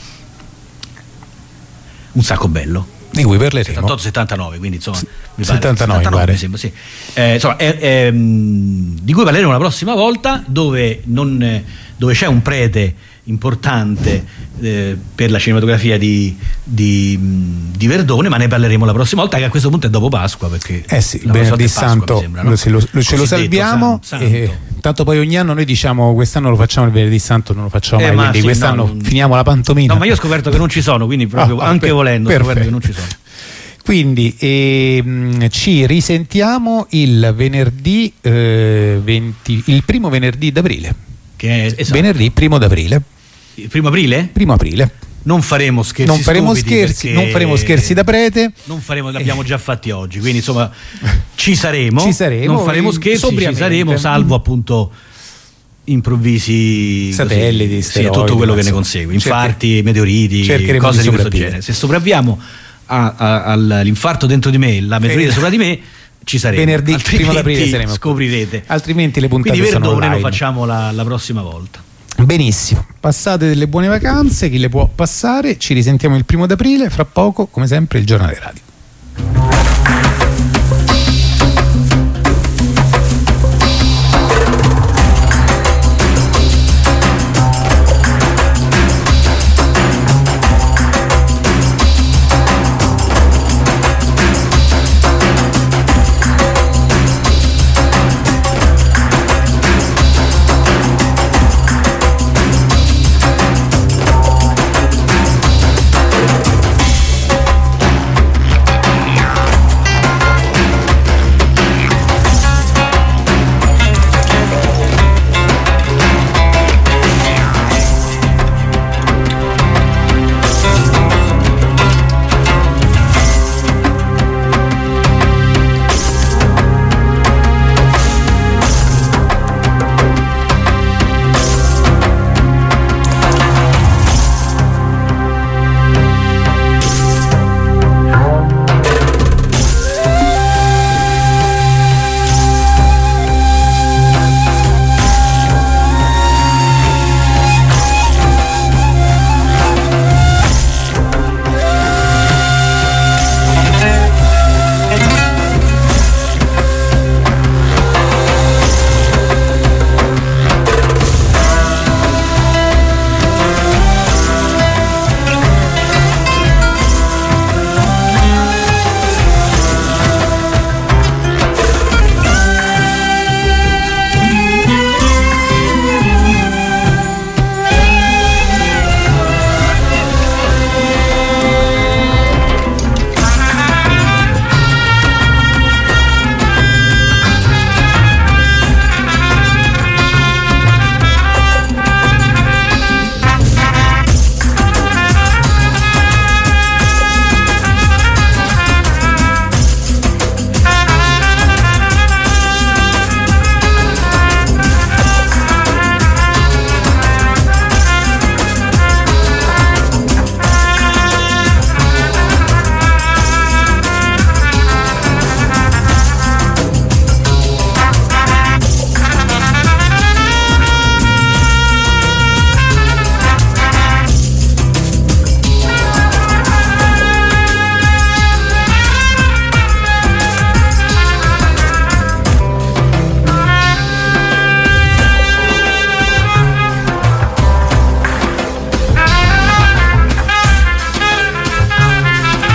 Un sacco bello, di cui parleremo 78-79, quindi insomma mi 79 mi sembra, sì. Insomma, di cui parleremo la prossima volta, dove c'è un prete importante per la cinematografia di Verdone, ma ne parleremo la prossima volta, che a questo punto è dopo Pasqua, perché il venerdì santo sembra, no? ce lo salviamo, tanto poi ogni anno noi diciamo quest'anno lo facciamo il venerdì santo, non lo facciamo mai, quindi quest'anno finiamo la pantomima. No, ma io ho scoperto che non ci sono, quindi proprio anche volendo ho scoperto che non ci sono. Quindi ci risentiamo il venerdì 20, il primo venerdì d'aprile, che è, esatto, venerdì 1 d'aprile. Il 1 aprile? 1 aprile. Non faremo scherzi, non faremo scherzi da prete. Non faremo, l'abbiamo già fatti oggi, quindi insomma ci saremo. Non faremo scherzi, ci saremo, salvo appunto improvvisi satelliti, steroidi, tutto quello che ne consegue, infarti, meteoriti, cose di questo genere. Se sopravviviamo all'infarto dentro di me, la meteorite sopra di me, ci saremo. Venerdì 1 aprile saremo, scoprirete. Altrimenti le puntate quindi sono Verdone online. lo facciamo la prossima volta. Benissimo, passate delle buone vacanze, chi le può passare, ci risentiamo il 1 aprile, fra poco come sempre il Giornale Radio.